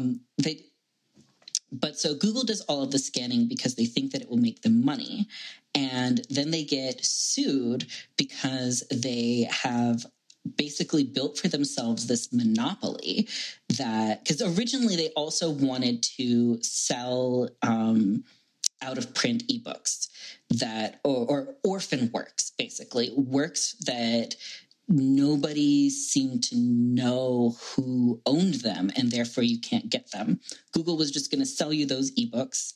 But so Google does all of the scanning because they think that it will make them money. And then they get sued because they have basically built for themselves this monopoly that, because originally they also wanted to sell out of print ebooks that, or orphan works, basically, works that nobody seemed to know who owned them, and therefore you can't get them. Google was just going to sell you those ebooks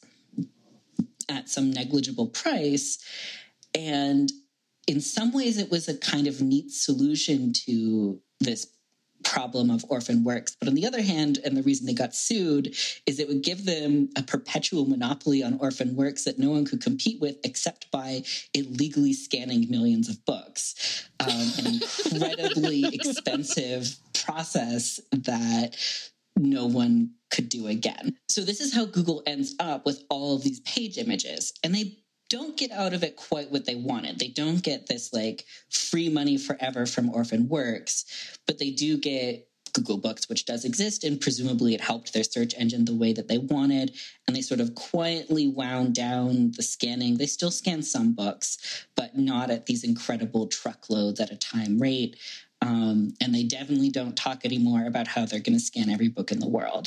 at some negligible price. And in some ways, it was a kind of neat solution to this problem of orphan works. But on the other hand, and the reason they got sued, is it would give them a perpetual monopoly on orphan works that no one could compete with except by illegally scanning millions of books. An incredibly expensive process that no one could do again. So this is how Google ends up with all of these page images. And they don't get out of it quite what they wanted. They don't get this like free money forever from orphan works, but they do get Google Books, which does exist, and presumably it helped their search engine the way that they wanted. And they sort of quietly wound down the scanning. They still scan some books, but not at these incredible truckloads at a time rate. And they definitely don't talk anymore about how they're going to scan every book in the world.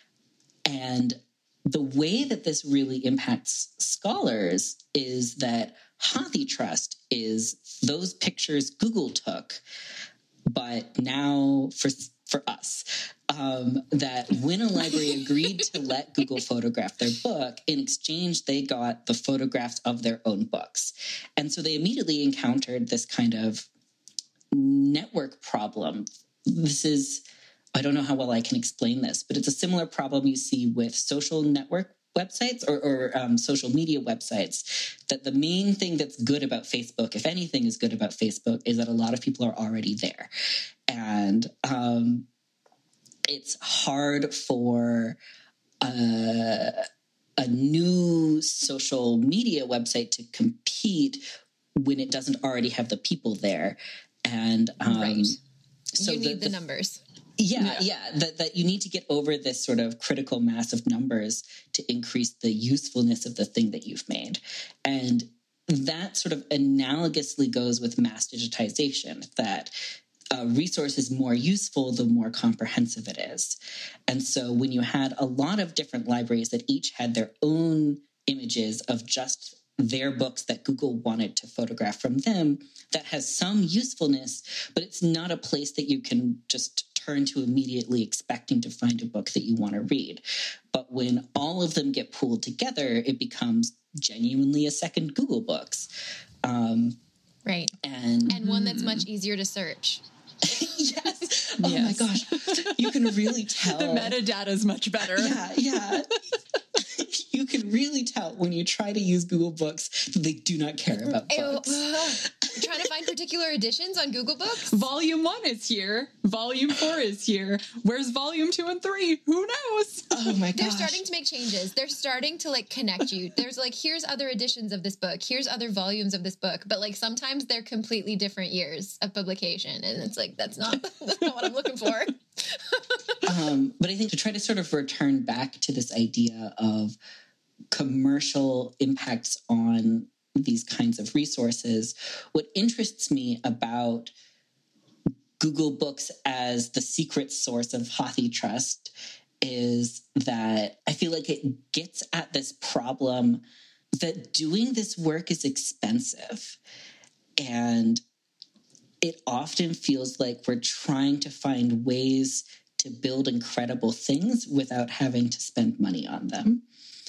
And the way that this really impacts scholars is that HathiTrust is those pictures Google took, but now for us, that when a library agreed to let Google photograph their book, in exchange, they got the photographs of their own books. And so they immediately encountered this kind of network problem. This is, I don't know how well I can explain this, but it's a similar problem you see with social network websites or social media websites, that the main thing that's good about Facebook, if anything is good about Facebook, is that a lot of people are already there. And it's hard for a new social media website to compete when it doesn't already have the people there. And right. So you need the numbers. Yeah. That you need to get over this sort of critical mass of numbers to increase the usefulness of the thing that you've made. And that sort of analogously goes with mass digitization, that a resource is more useful the more comprehensive it is. And so when you had a lot of different libraries that each had their own images of just their books that Google wanted to photograph from them, that has some usefulness, but it's not a place that you can just turn to immediately expecting to find a book that you want to read. But when all of them get pooled together, it becomes genuinely a second Google Books. Right. And one that's much easier to search. Yes. Oh my gosh. You can really tell. The metadata is much better. Yeah. You can really tell when you try to use Google Books that they do not care about books. trying to find particular editions on Google Books? Volume 1 is here. Volume 4 is here. Where's volume 2 and 3? Who knows? Oh my gosh. They're starting to make changes. They're starting to like connect you. There's like, here's other editions of this book. Here's other volumes of this book. But like sometimes they're completely different years of publication. And it's like, that's not what I'm looking for. But I think to try to sort of return back to this idea of commercial impacts on these kinds of resources, what interests me about Google Books as the secret source of HathiTrust is that I feel like it gets at this problem that doing this work is expensive. And it often feels like we're trying to find ways to build incredible things without having to spend money on them.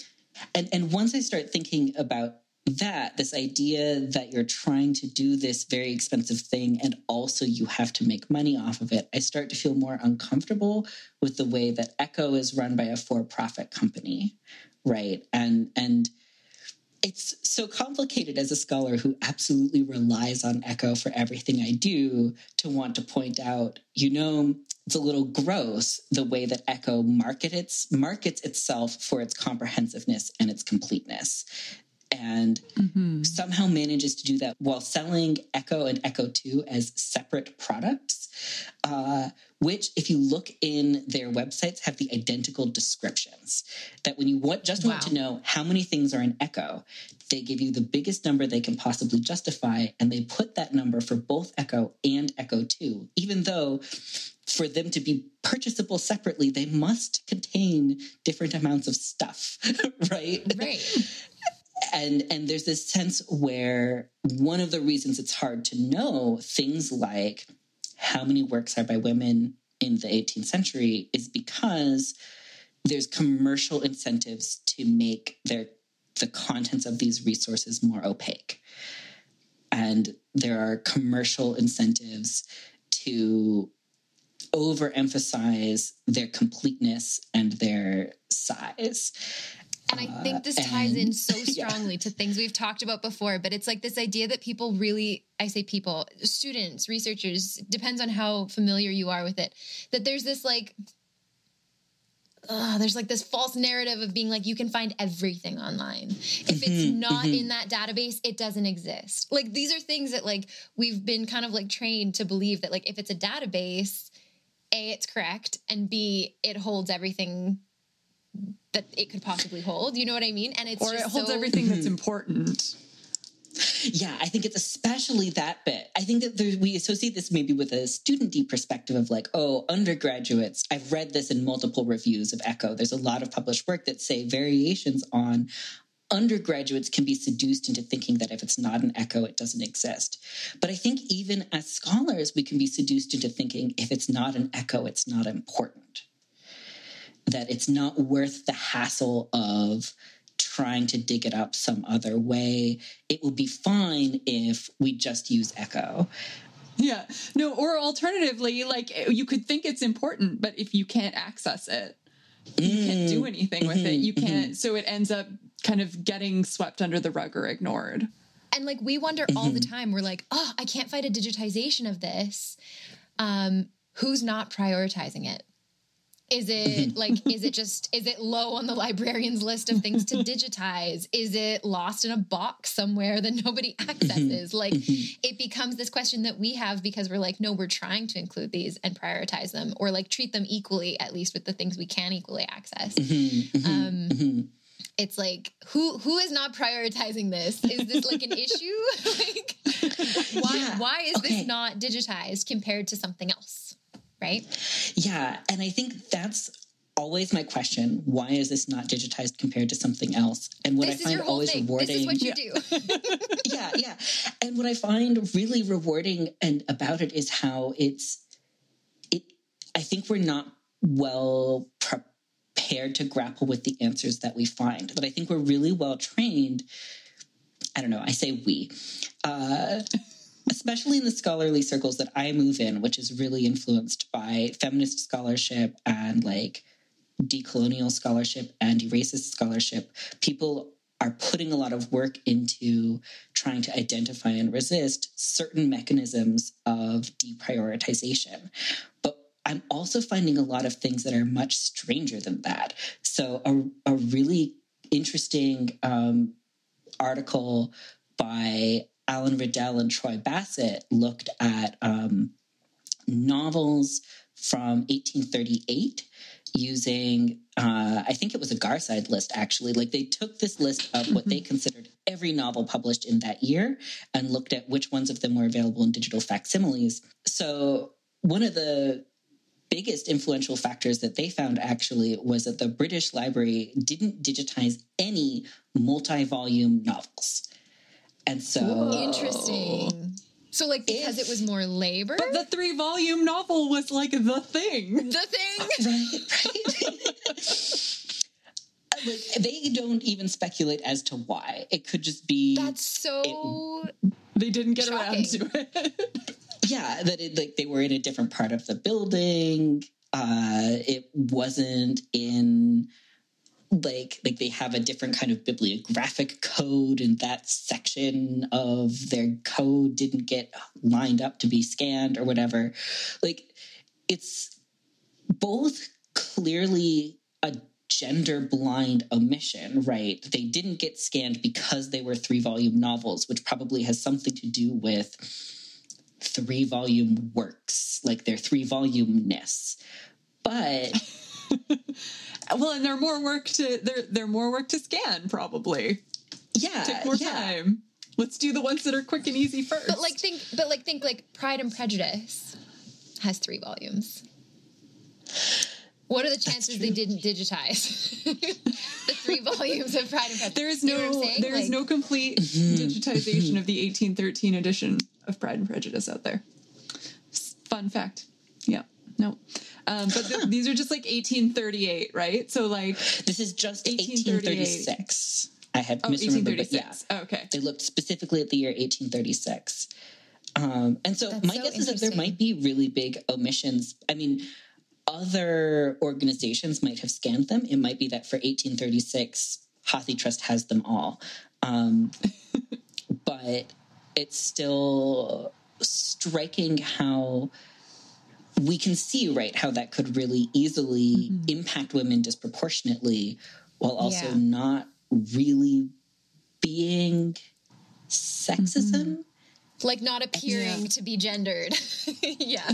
And once I start thinking about that, this idea that you're trying to do this very expensive thing and also you have to make money off of it, I start to feel more uncomfortable with the way that Echo is run by a for-profit company, right? And it's so complicated as a scholar who absolutely relies on Echo for everything I do to want to point out, it's a little gross the way that Echo markets itself for its comprehensiveness and its completeness. And somehow manages to do that while selling Echo and Echo 2 as separate products, which, if you look in their websites, have the identical descriptions. That when you want to know how many things are in Echo, they give you the biggest number they can possibly justify, and they put that number for both Echo and Echo 2, even though for them to be purchasable separately, they must contain different amounts of stuff, right? Right. And there's this sense where one of the reasons it's hard to know things like how many works are by women in the 18th century is because there's commercial incentives to make the contents of these resources more opaque. And there are commercial incentives to overemphasize their completeness and their size. And I think this ties in so strongly to things we've talked about before, but it's like this idea that people really, I say people, students, researchers, depends on how familiar you are with it, that there's this like, there's like this false narrative of being like, you can find everything online. If it's not in that database, it doesn't exist. Like, these are things that like, we've been kind of like trained to believe that like, if it's a database, A, it's correct, and B, it holds everything that it could possibly hold. You know what I mean? And it's it holds everything that's important. Yeah, I think it's especially that bit. I think that we associate this maybe with a student-y perspective of like, oh, undergraduates. I've read this in multiple reviews of Echo. There's a lot of published work that say variations on undergraduates can be seduced into thinking that if it's not an Echo, it doesn't exist. But I think even as scholars, we can be seduced into thinking if it's not an Echo, it's not important. That it's not worth the hassle of trying to dig it up some other way. It will be fine if we just use Echo. Yeah. No, or alternatively, like you could think it's important, but if you can't access it, you can't do anything with it. You can't. So it ends up kind of getting swept under the rug or ignored. And like, we wonder all the time, we're like, oh, I can't find a digitization of this. Who's not prioritizing it? Is it like, is it low on the librarian's list of things to digitize? Is it lost in a box somewhere that nobody accesses? Like, it becomes this question that we have because we're like, no, we're trying to include these and prioritize them, or like treat them equally, at least with the things we can equally access. It's like, who is not prioritizing this? Is this like an issue? Like, why is this not digitized compared to something else? Right? Yeah. And I think that's always my question. Why is this not digitized compared to something else? And what I find always rewarding. This is what you do. Yeah. And what I find really rewarding about it is how I think we're not well prepared to grapple with the answers that we find. But I think we're really well trained. I don't know. I say we. Especially in the scholarly circles that I move in, which is really influenced by feminist scholarship and like decolonial scholarship and racist scholarship, people are putting a lot of work into trying to identify and resist certain mechanisms of deprioritization. But I'm also finding a lot of things that are much stranger than that. So a really interesting article by Alan Riddell and Troy Bassett looked at novels from 1838 using, I think it was a Garside list, actually. Like, they took this list of what they considered every novel published in that year and looked at which ones of them were available in digital facsimiles. So one of the biggest influential factors that they found, actually, was that the British Library didn't digitize any multi-volume novels. And so... Whoa. Interesting. So, like, because it was more labor? But the 3-volume novel was, like, the thing. The thing? Right. Like, they don't even speculate as to why. It could just be... That's so... They didn't get shocking. around to it. Yeah, that they were in a different part of the building. It wasn't in... Like they have a different kind of bibliographic code, and that section of their code didn't get lined up to be scanned or whatever. Like, it's both clearly a gender blind omission, right? They didn't get scanned because they were 3-volume novels, which probably has something to do with 3-volume works, like their 3-volumeness. But... Well, and they're more work to scan, probably. Yeah, take more time. Let's do the ones that are quick and easy first. But think Pride and Prejudice has 3 volumes. What are the chances they didn't digitize the 3 volumes of Pride and Prejudice? There is no complete digitization of the 1813 edition of Pride and Prejudice out there. Fun fact. Yeah. No. But these are just like 1838, right? So like this is just 1836. I had misremembered, but yeah. Oh, okay. They looked specifically at the year 1836. And so my guess is that there might be really big omissions. I mean, other organizations might have scanned them. It might be that for 1836, HathiTrust has them all. But it's still striking how... we can see, right, how that could really easily impact women disproportionately while also not really being sexism. Like not appearing to be gendered. Yeah.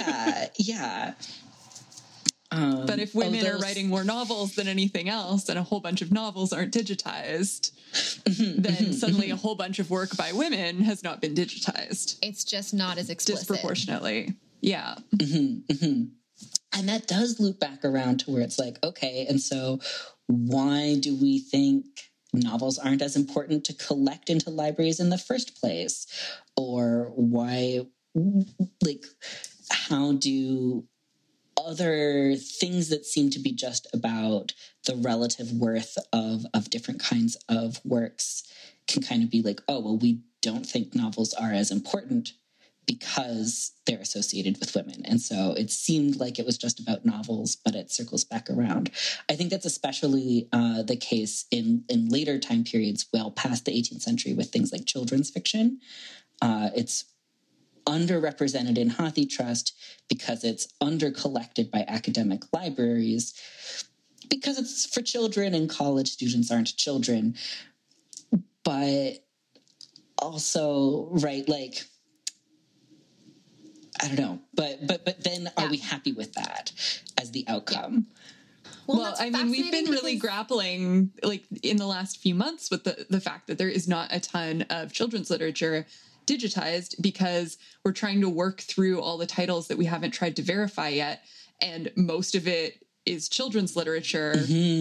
But if women are writing more novels than anything else and a whole bunch of novels aren't digitized, then suddenly a whole bunch of work by women has not been digitized. It's just not as explicit. Disproportionately. Yeah. And that does loop back around to where it's like, okay, and so why do we think novels aren't as important to collect into libraries in the first place? Or why, like, how do other things that seem to be just about the relative worth of different kinds of works can kind of be like, oh, well, we don't think novels are as important because they're associated with women. And so it seemed like it was just about novels, but it circles back around. I think that's especially the case in later time periods, well past the 18th century, with things like children's fiction. It's underrepresented in HathiTrust because it's under-collected by academic libraries, because it's for children and college students aren't children. But also, right, like... I don't know, but then are we happy with that as the outcome? Yeah. Well, I mean, we've been really grappling, like, in the last few months with the fact that there is not a ton of children's literature digitized because we're trying to work through all the titles that we haven't tried to verify yet. And most of it is children's literature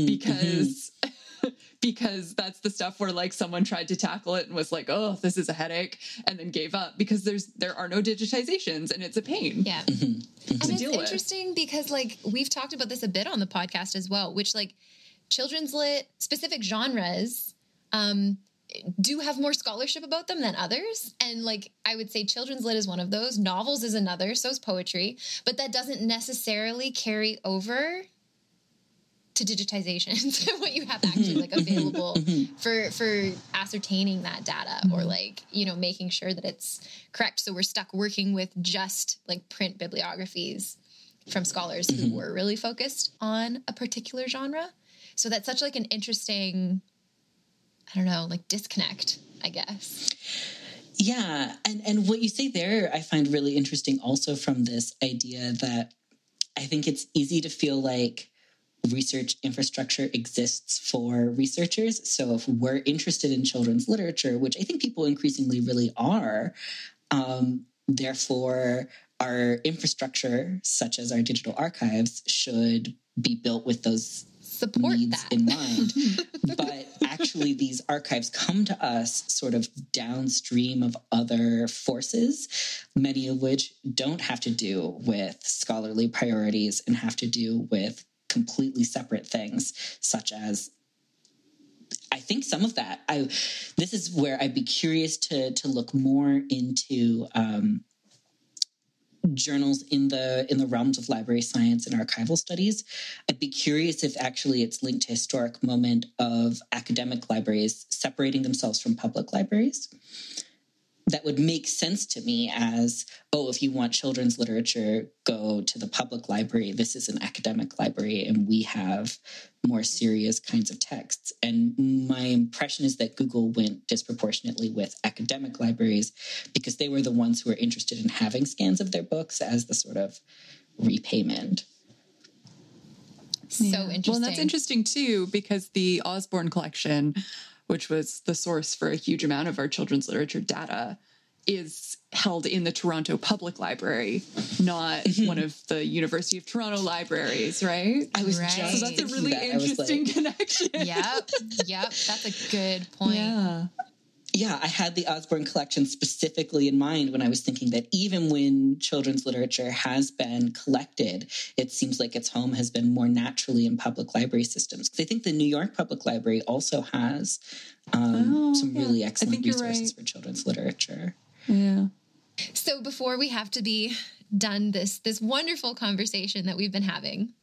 because that's the stuff where, like, someone tried to tackle it and was like, oh, this is a headache, and then gave up because there are no digitizations and it's a pain. Yeah. And it's interesting because, like, we've talked about this a bit on the podcast as well, which, like, children's lit, specific genres do have more scholarship about them than others. And, like, I would say children's lit is one of those. Novels is another, so is poetry. But that doesn't necessarily carry over to digitization. So what you have actually, like, available for for ascertaining that data or like, you know, making sure that it's correct. So we're stuck working with just like print bibliographies from scholars who were really focused on a particular genre. So that's such like an interesting, I don't know, like disconnect, I guess. Yeah. And what you say there, I find really interesting also from this idea that I think it's easy to feel like research infrastructure exists for researchers. So if we're interested in children's literature, which I think people increasingly really are, therefore our infrastructure, such as our digital archives, should be built with those needs in mind. But actually these archives come to us sort of downstream of other forces, many of which don't have to do with scholarly priorities and have to do with completely separate things, such as, I think some of that, this is where I'd be curious to look more into journals in the realms of library science and archival studies. I'd be curious if actually it's linked to a historic moment of academic libraries separating themselves from public libraries. That would make sense to me as, oh, if you want children's literature, go to the public library. This is an academic library, and we have more serious kinds of texts. And my impression is that Google went disproportionately with academic libraries because they were the ones who were interested in having scans of their books as the sort of repayment. So interesting. Well, that's interesting, too, because the Osborne collection, which was the source for a huge amount of our children's literature data, is held in the Toronto Public Library, not one of the University of Toronto libraries, right? I was right. just so that's a really interesting connection. Yep. That's a good point. Yeah, I had the Osborne collection specifically in mind when I was thinking that even when children's literature has been collected, it seems like its home has been more naturally in public library systems. Because I think the New York Public Library also has some really excellent resources for children's literature. Yeah. So before we have to be done this wonderful conversation that we've been having,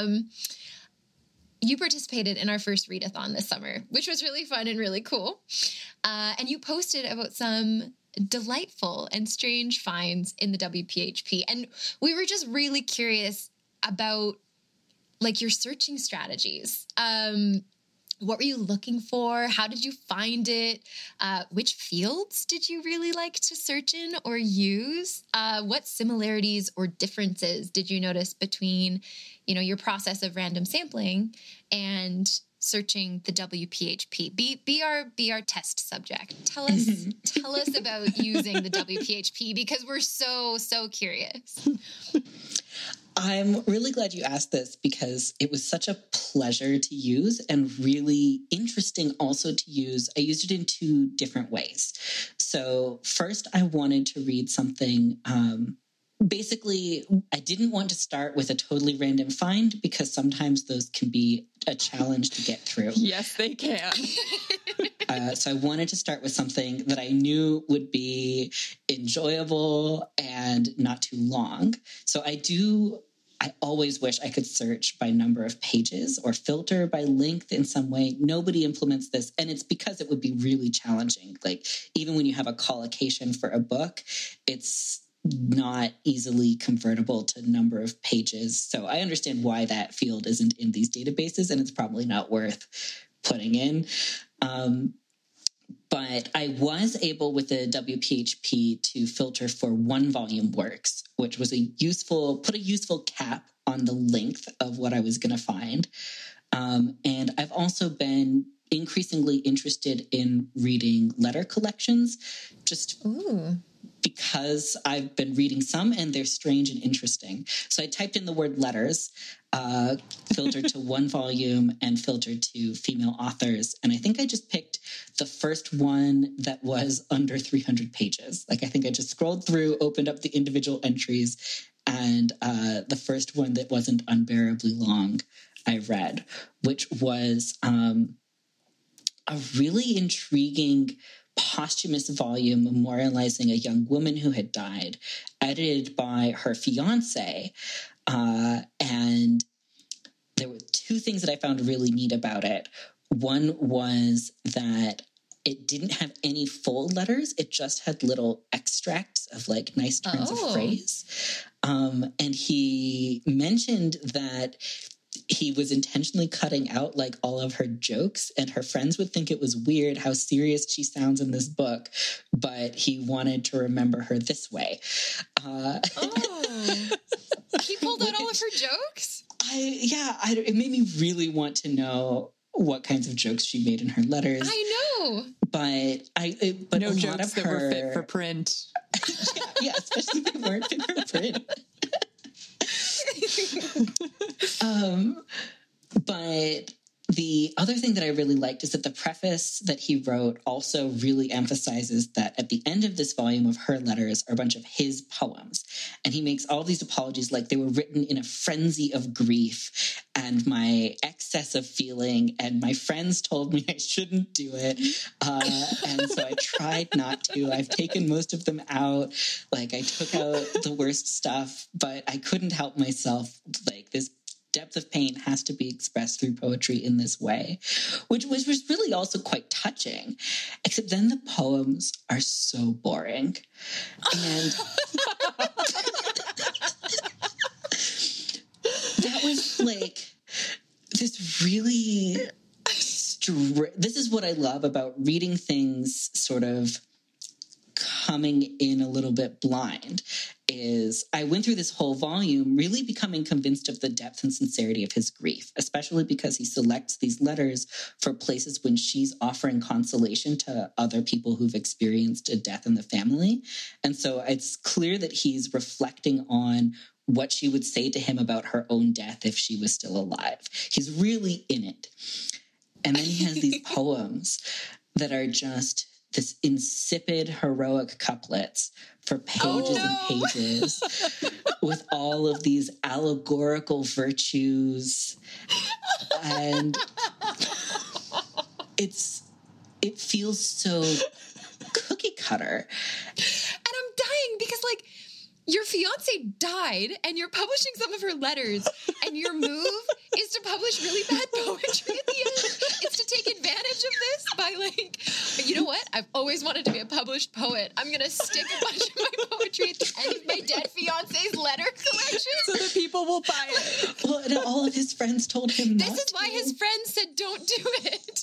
you participated in our first readathon this summer, which was really fun and really cool. And you posted about some delightful and strange finds in the WPHP. And we were just really curious about like your searching strategies. What were you looking for? How did you find it? Which fields did you really like to search in or use? What similarities or differences did you notice between, you know, your process of random sampling and searching the WPHP? Be our test subject. Tell us about using the WPHP because we're so curious. I'm really glad you asked this because it was such a pleasure to use and really interesting also to use. I used it in two different ways. So first, I wanted to read something. Basically, I didn't want to start with a totally random find because sometimes those can be a challenge to get through. Yes, they can. So I wanted to start with something that I knew would be enjoyable and not too long. So I always wish I could search by number of pages or filter by length in some way. Nobody implements this, and it's because it would be really challenging. Like, even when you have a collocation for a book, it's not easily convertible to number of pages. So I understand why that field isn't in these databases, and it's probably not worth putting in. But I was able with the WPHP to filter for one volume works, which was put a useful cap on the length of what I was going to find. And I've also been increasingly interested in reading letter collections, just because I've been reading some and they're strange and interesting. So I typed in the word letters, filtered to one volume and filtered to female authors. And I think I just picked the first one that was under 300 pages. Like, I think I just scrolled through, opened up the individual entries, and the first one that wasn't unbearably long, I read, which was a really intriguing posthumous volume memorializing a young woman who had died, edited by her fiance. And there were two things that I found really neat about it. One was that it didn't have any full letters. It just had little extracts of like nice turns of phrase. And he mentioned that he was intentionally cutting out like all of her jokes, and her friends would think it was weird how serious she sounds in this book, but he wanted to remember her this way. He pulled out all of her jokes? It made me really want to know what kinds of jokes she made in her letters. I know. But no a jokes lot of that were fit for print. yeah, especially if they weren't fit for print. But the other thing that I really liked is that the preface that he wrote also really emphasizes that at the end of this volume of her letters are a bunch of his poems. And he makes all these apologies like they were written in a frenzy of grief and my excess of feeling, and my friends told me I shouldn't do it. And so I tried not to. I've taken most of them out. Like I took out the worst stuff, but I couldn't help myself. Like this depth of pain has to be expressed through poetry in this way, which was really also quite touching, except then the poems are so boring. And that was like this really this is what I love about reading things sort of coming in a little bit blind, is I went through this whole volume really becoming convinced of the depth and sincerity of his grief, especially because he selects these letters for places when she's offering consolation to other people who've experienced a death in the family. And so it's clear that he's reflecting on what she would say to him about her own death if she was still alive. He's really in it. And then he has these poems that are just this insipid heroic couplets for pages and pages with all of these allegorical virtues. And it feels so cookie cutter. And I'm dying because like your fiance died and you're publishing some of her letters and your move is to publish really bad poetry at the end. It's to take advantage of this by like, you know what? I've always wanted to be a published poet. I'm going to stick a bunch of my poetry at the end of my dead fiance's letter collection. So that people will buy it. Well, and all of his friends told him this not is why to. his friends said don't do it.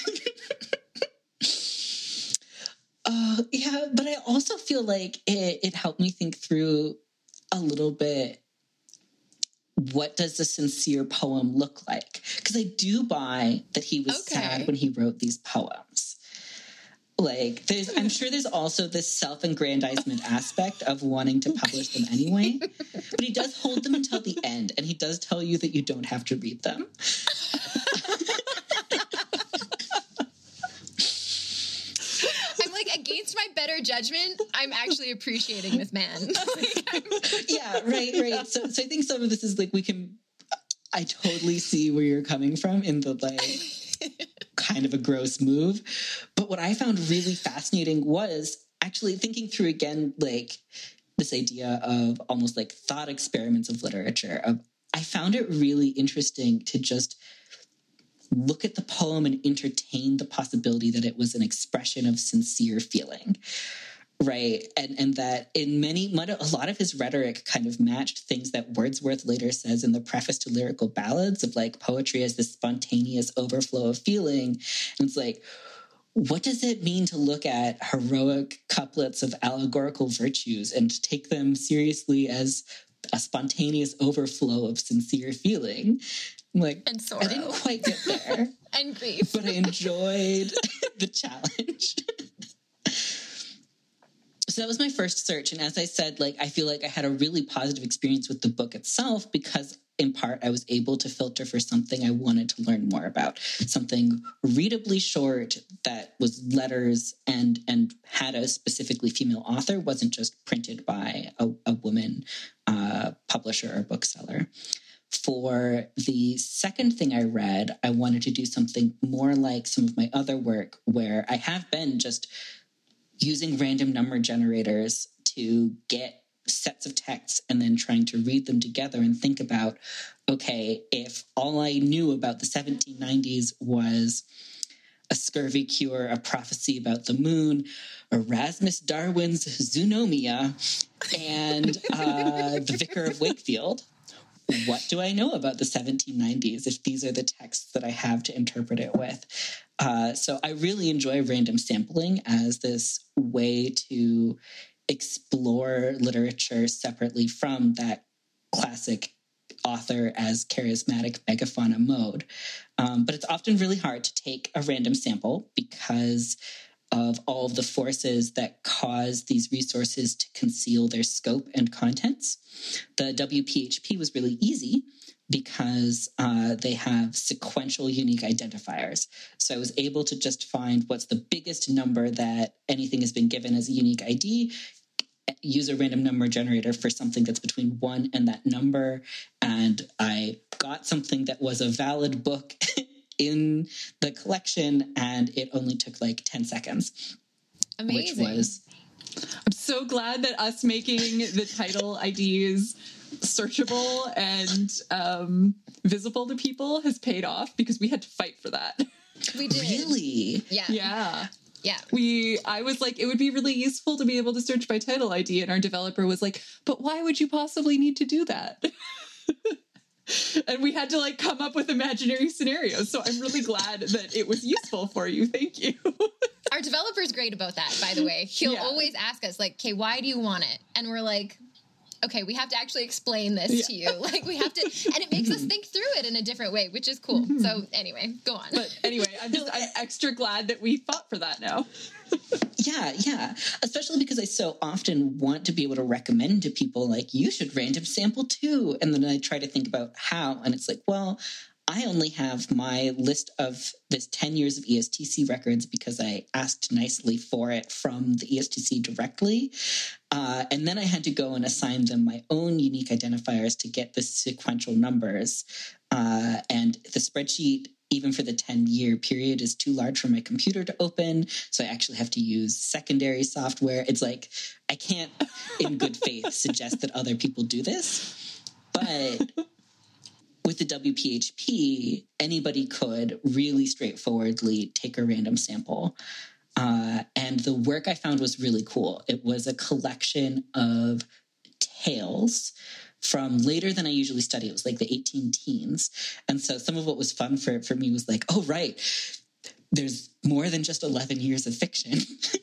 Yeah, but I also feel like it helped me think through a little bit, what does a sincere poem look like? Because I do buy that he was sad when he wrote these poems. Like, I'm sure there's also this self-aggrandizement aspect of wanting to publish them anyway, but he does hold them until the end, and he does tell you that you don't have to read them. Against my better judgment, I'm actually appreciating this man. Yeah, right. So I think some of this is like I totally see where you're coming from in the like kind of a gross move. But what I found really fascinating was actually thinking through again, like this idea of almost like thought experiments of literature. I found it really interesting to just look at the poem and entertain the possibility that it was an expression of sincere feeling, right? And that in a lot of his rhetoric kind of matched things that Wordsworth later says in the preface to Lyrical Ballads of like poetry as this spontaneous overflow of feeling. And it's like, what does it mean to look at heroic couplets of allegorical virtues and take them seriously as a spontaneous overflow of sincere feeling? Like, and sorrow. I didn't quite get there. And grief. But I enjoyed the challenge. So that was my first search. And as I said, like, I feel like I had a really positive experience with the book itself because in part I was able to filter for something I wanted to learn more about, something readably short that was letters and had a specifically female author, wasn't just printed by a woman publisher or bookseller. For the second thing I read, I wanted to do something more like some of my other work where I have been just using random number generators to get sets of texts and then trying to read them together and think about, okay, if all I knew about the 1790s was a scurvy cure, a prophecy about the moon, Erasmus Darwin's Zoonomia, and the Vicar of Wakefield, what do I know about the 1790s if these are the texts that I have to interpret it with? So I really enjoy random sampling as this way to explore literature separately from that classic author as charismatic megafauna mode. But it's often really hard to take a random sample because of all of the forces that cause these resources to conceal their scope and contents. The WPHP was really easy because they have sequential unique identifiers. So I was able to just find what's the biggest number that anything has been given as a unique ID, use a random number generator for something that's between 1 and that number, and I got something that was a valid book in the collection, and it only took like 10 seconds. Amazing. Which was... I'm so glad that us making the title IDs searchable and visible to people has paid off, because we had to fight for that. We did. Really? Yeah. Yeah. I was like, it would be really useful to be able to search by title ID. And our developer was like, but why would you possibly need to do that? And we had to like come up with imaginary scenarios. So I'm really glad that it was useful for you. Thank you. Our developer's great about that, by the way. He'll always ask us like, okay, why do you want it? And we're like, okay, we have to actually explain this to you. Like we have to, and it makes us think through it in a different way, which is cool. So anyway, go on. But anyway, I'm extra glad that we fought for that now. Yeah. Especially because I so often want to be able to recommend to people, like, you should random sample too. And then I try to think about how, and it's like, well, I only have my list of this 10 years of ESTC records because I asked nicely for it from the ESTC directly. And then I had to go and assign them my own unique identifiers to get the sequential numbers. And the spreadsheet, even for the 10-year period, is too large for my computer to open. So I actually have to use secondary software. It's like, I can't, in good faith, suggest that other people do this. But with the WPHP, anybody could really straightforwardly take a random sample. And the work I found was really cool. It was a collection of tales from later than I usually study. It was like the 18 teens. And so some of what was fun for me was like, oh, right, there's more than just 11 years of fiction.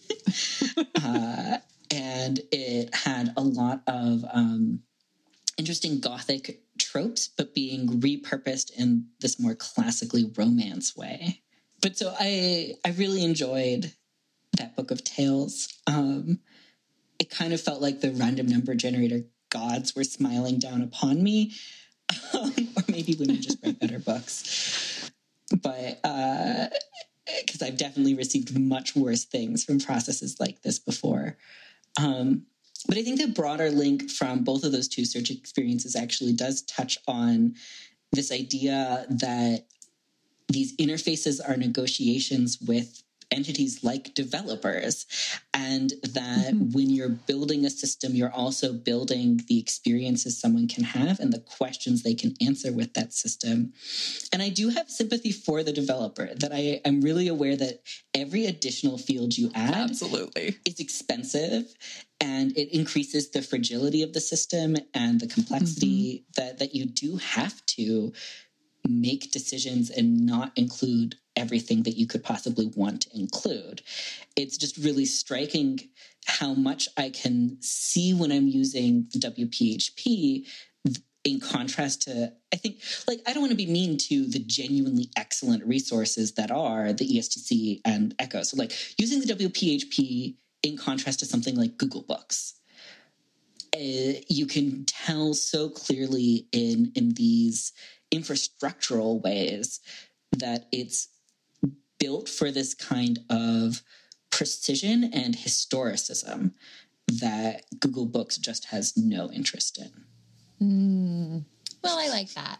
And it had a lot of interesting Gothic tropes, but being repurposed in this more classically romance way. But so I really enjoyed that book of tales. It kind of felt like the random number generator gods were smiling down upon me, or maybe women just write better books. But because I've definitely received much worse things from processes like this before. But I think the broader link from both of those two search experiences actually does touch on this idea that these interfaces are negotiations with entities like developers, and that when you're building a system, you're also building the experiences someone can have and the questions they can answer with that system. And I do have sympathy for the developer, that I am really aware that every additional field you add Absolutely is expensive, and it increases the fragility of the system and the complexity that you do have to make decisions and not include everything that you could possibly want to include. It's just really striking how much I can see when I'm using the WPHP in contrast to, I think, like, I don't want to be mean to the genuinely excellent resources that are the ESTC and Echo. So like using the WPHP in contrast to something like Google Books, you can tell so clearly in these infrastructural ways that it's built for this kind of precision and historicism that Google Books just has no interest in. Well, I like that.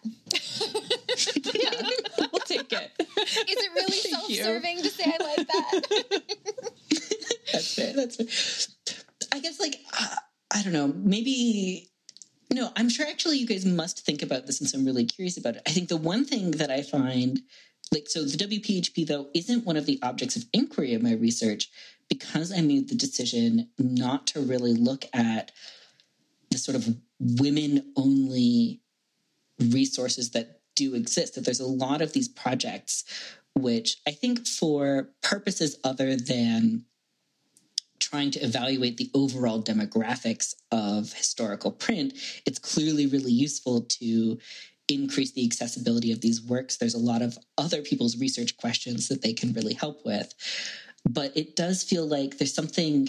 yeah, we'll take it. Is it really self-serving to say I like that? That's fair. I guess, like, I don't know, maybe... No, I'm sure actually you guys must think about this, and so I'm really curious about it. I think the one thing that I find, like, so the WPHP, though, isn't one of the objects of inquiry of my research because I made the decision not to really look at the sort of women-only resources that do exist, that there's a lot of these projects which I think for purposes other than trying to evaluate the overall demographics of historical print, it's clearly really useful to increase the accessibility of these works. There's a lot of other people's research questions that they can really help with. But it does feel like there's something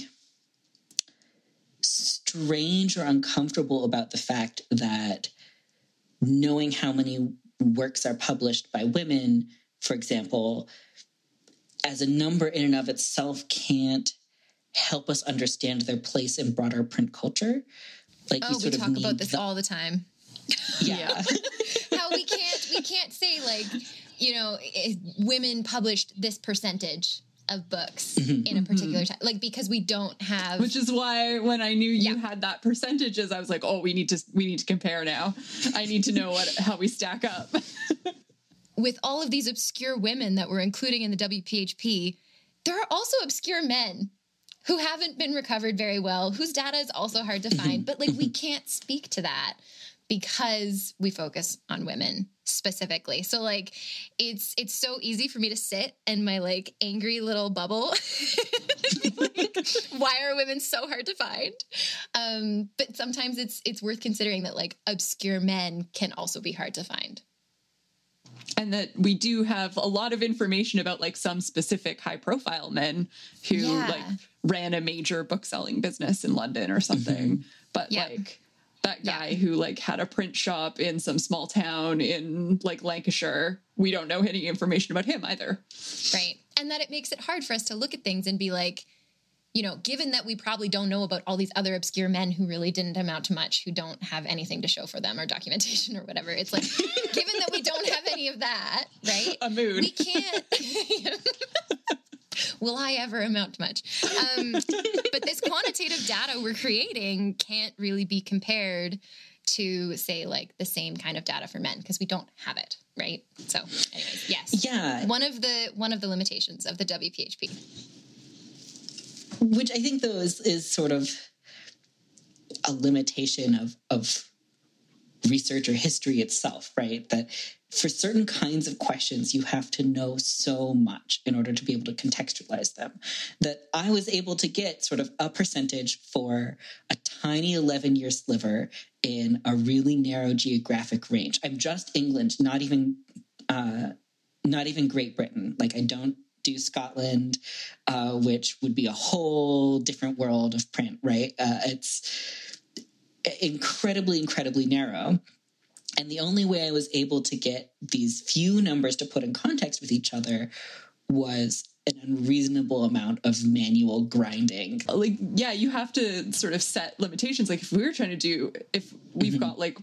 strange or uncomfortable about the fact that knowing how many works are published by women, for example, as a number in and of itself can't help us understand their place in broader print culture. Like, we talk about this all the time. Yeah. How we can't say, like, women published this percentage of books in a particular time, like, because we don't have. Which is why when I knew you had that percentages, I was like, oh, we need to compare now. I need to know how we stack up. With all of these obscure women that we're including in the WPHP, there are also obscure men who haven't been recovered very well, whose data is also hard to find. But, like, we can't speak to that because we focus on women specifically. So, like, it's so easy for me to sit in my, like, angry little bubble. Like, why are women so hard to find? But sometimes it's worth considering that, like, obscure men can also be hard to find. And that we do have a lot of information about, like, some specific high profile men who like ran a major book selling business in London or something. But like that guy who like had a print shop in some small town in like Lancashire, we don't know any information about him either. Right. And that it makes it hard for us to look at things and be like, given that we probably don't know about all these other obscure men who really didn't amount to much, who don't have anything to show for them or documentation or whatever, it's like, given that we don't have any of that, right? A mood. We can't. Will I ever amount to much? But this quantitative data we're creating can't really be compared to, say, like the same kind of data for men because we don't have it, right? So, anyways, yes, yeah, one of the limitations of the WPHP. Which I think, though, is sort of a limitation of research or history itself, right? That for certain kinds of questions, you have to know so much in order to be able to contextualize them. That I was able to get sort of a percentage for a tiny 11-year sliver in a really narrow geographic range. I'm just England, not even Great Britain. Like, I don't do Scotland, which would be a whole different world of print, right? It's incredibly, incredibly narrow. And the only way I was able to get these few numbers to put in context with each other was an unreasonable amount of manual grinding. Like, yeah, you have to sort of set limitations. Like, if we've got like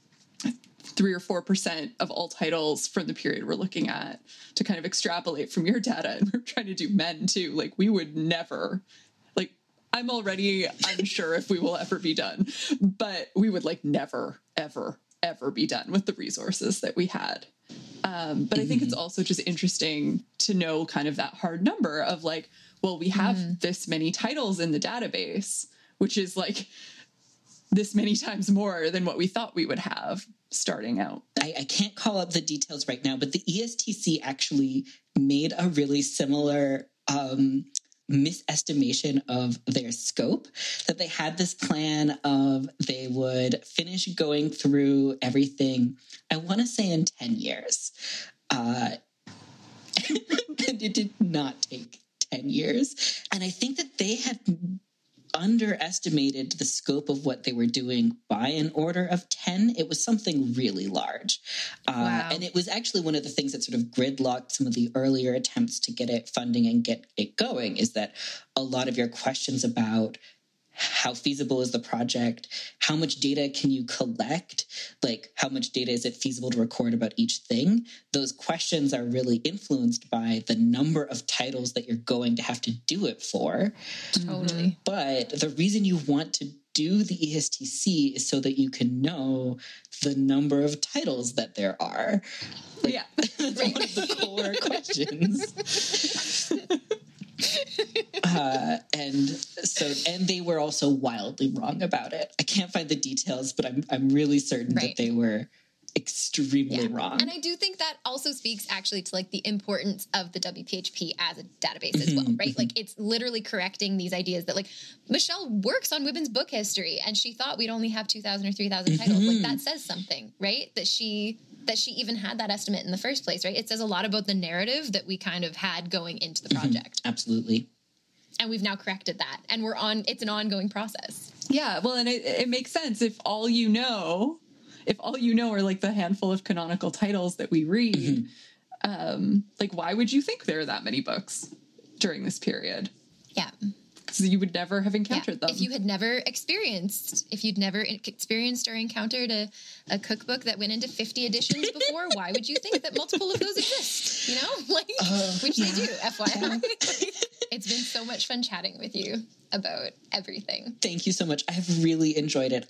3 or 4% of all titles from the period we're looking at to kind of extrapolate from your data, and we're trying to do men too, like, we would never, like, I'm already unsure if we will ever be done, but we would like never, ever be done with the resources that we had. But I think it's also just interesting to know kind of that hard number of like, well, we have this many titles in the database, which is like this many times more than what we thought we would have starting out. I can't call up the details right now, but the ESTC actually made a really similar misestimation of their scope, that they had this plan of they would finish going through everything, I want to say in 10 years. And it did not take 10 years. And I think that they had underestimated the scope of what they were doing by an order of 10. It was something really large. Wow. And it was actually one of the things that sort of gridlocked some of the earlier attempts to get it funding and get it going, is that a lot of your questions about how feasible is the project, how much data can you collect, like how much data is it feasible to record about each thing, those questions are really influenced by the number of titles that you're going to have to do it for. Totally. But the reason you want to do the ESTC is so that you can know the number of titles that there are. Like, yeah. That's one of the core questions. And they were also wildly wrong about it. I can't find the details, but I'm really certain that they were extremely wrong. And I do think that also speaks actually to like the importance of the WPHP as a database as well, right? Like it's literally correcting these ideas that like Michelle works on women's book history and she thought we'd only have 2,000 or 3,000 titles. Like that says something, right? That she even had that estimate in the first place, right? It says a lot about the narrative that we kind of had going into the project. Absolutely. And we've now corrected that. And it's an ongoing process. Yeah. Well, and it makes sense if all you know are like the handful of canonical titles that we read, like why would you think there are that many books during this period? Yeah. Because you would never have encountered them. If you'd never experienced or encountered a cookbook that went into 50 editions before, why would you think that multiple of those exist? You know, like, which they do, FYI. It's been so much fun chatting with you about everything. Thank you so much. I have really enjoyed it.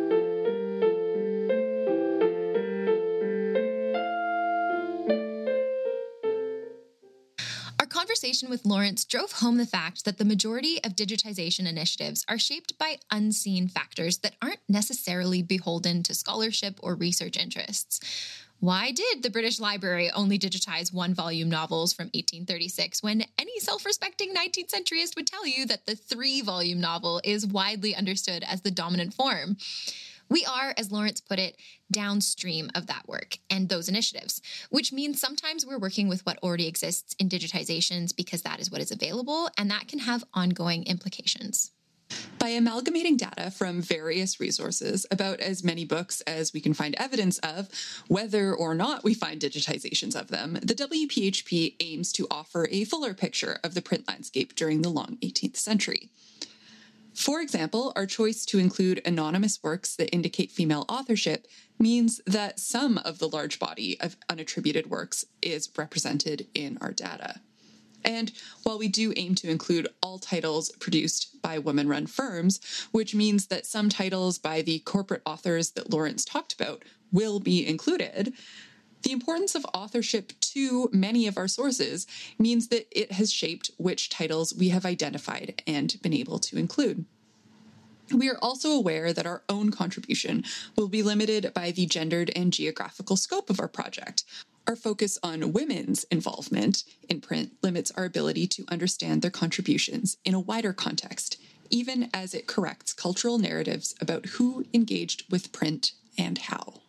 Conversation with Lawrence drove home the fact that the majority of digitization initiatives are shaped by unseen factors that aren't necessarily beholden to scholarship or research interests. Why did the British Library only digitize 1-volume novels from 1836 when any self-respecting 19th centuryist would tell you that the 3-volume novel is widely understood as the dominant form? We are, as Lawrence put it, downstream of that work and those initiatives, which means sometimes we're working with what already exists in digitizations because that is what is available, and that can have ongoing implications. By amalgamating data from various resources about as many books as we can find evidence of, whether or not we find digitizations of them, the WPHP aims to offer a fuller picture of the print landscape during the long 18th century. For example, our choice to include anonymous works that indicate female authorship means that some of the large body of unattributed works is represented in our data. And while we do aim to include all titles produced by women-run firms, which means that some titles by the corporate authors that Lawrence talked about will be included, the importance of authorship to many of our sources means that it has shaped which titles we have identified and been able to include. We are also aware that our own contribution will be limited by the gendered and geographical scope of our project. Our focus on women's involvement in print limits our ability to understand their contributions in a wider context, even as it corrects cultural narratives about who engaged with print and how.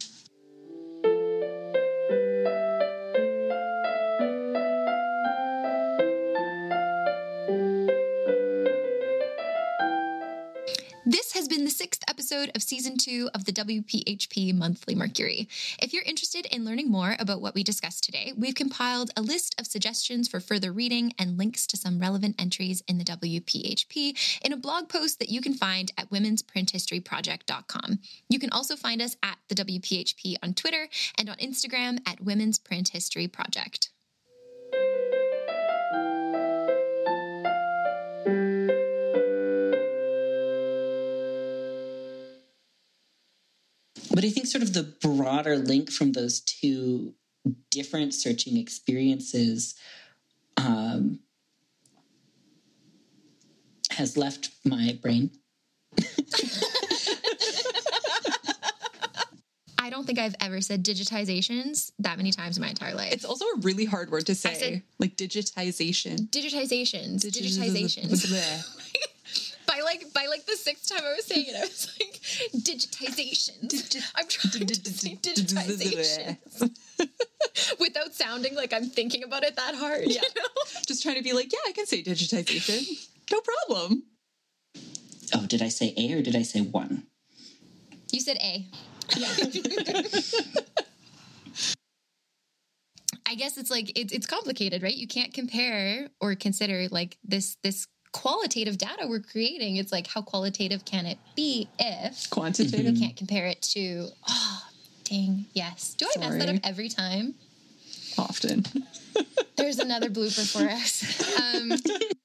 This has been the 6th episode of Season 2 of the WPHP Monthly Mercury. If you're interested in learning more about what we discussed today, we've compiled a list of suggestions for further reading and links to some relevant entries in the WPHP in a blog post that you can find at womensprinthistoryproject.com. You can also find us at the WPHP on Twitter and on Instagram at Women's Print History Project. But I think sort of the broader link from those two different searching experiences has left my brain. I don't think I've ever said digitizations that many times in my entire life. It's also a really hard word to say, like digitization. Digitizations. By the 6th time I was saying it, I was like, digitizations. I'm trying to say digitizations. Without sounding like I'm thinking about it that hard. Yeah. You know? Just trying to be like, yeah, I can say digitization. No problem. Oh, did I say A or did I say 1? You said A. Yeah. I guess it's like, it's complicated, right? You can't compare or consider like this qualitative data we're creating. It's like, how qualitative can it be if quantitative? We can't compare it to, dang, yes. Do I mess that up every time? Often. There's another blooper for us.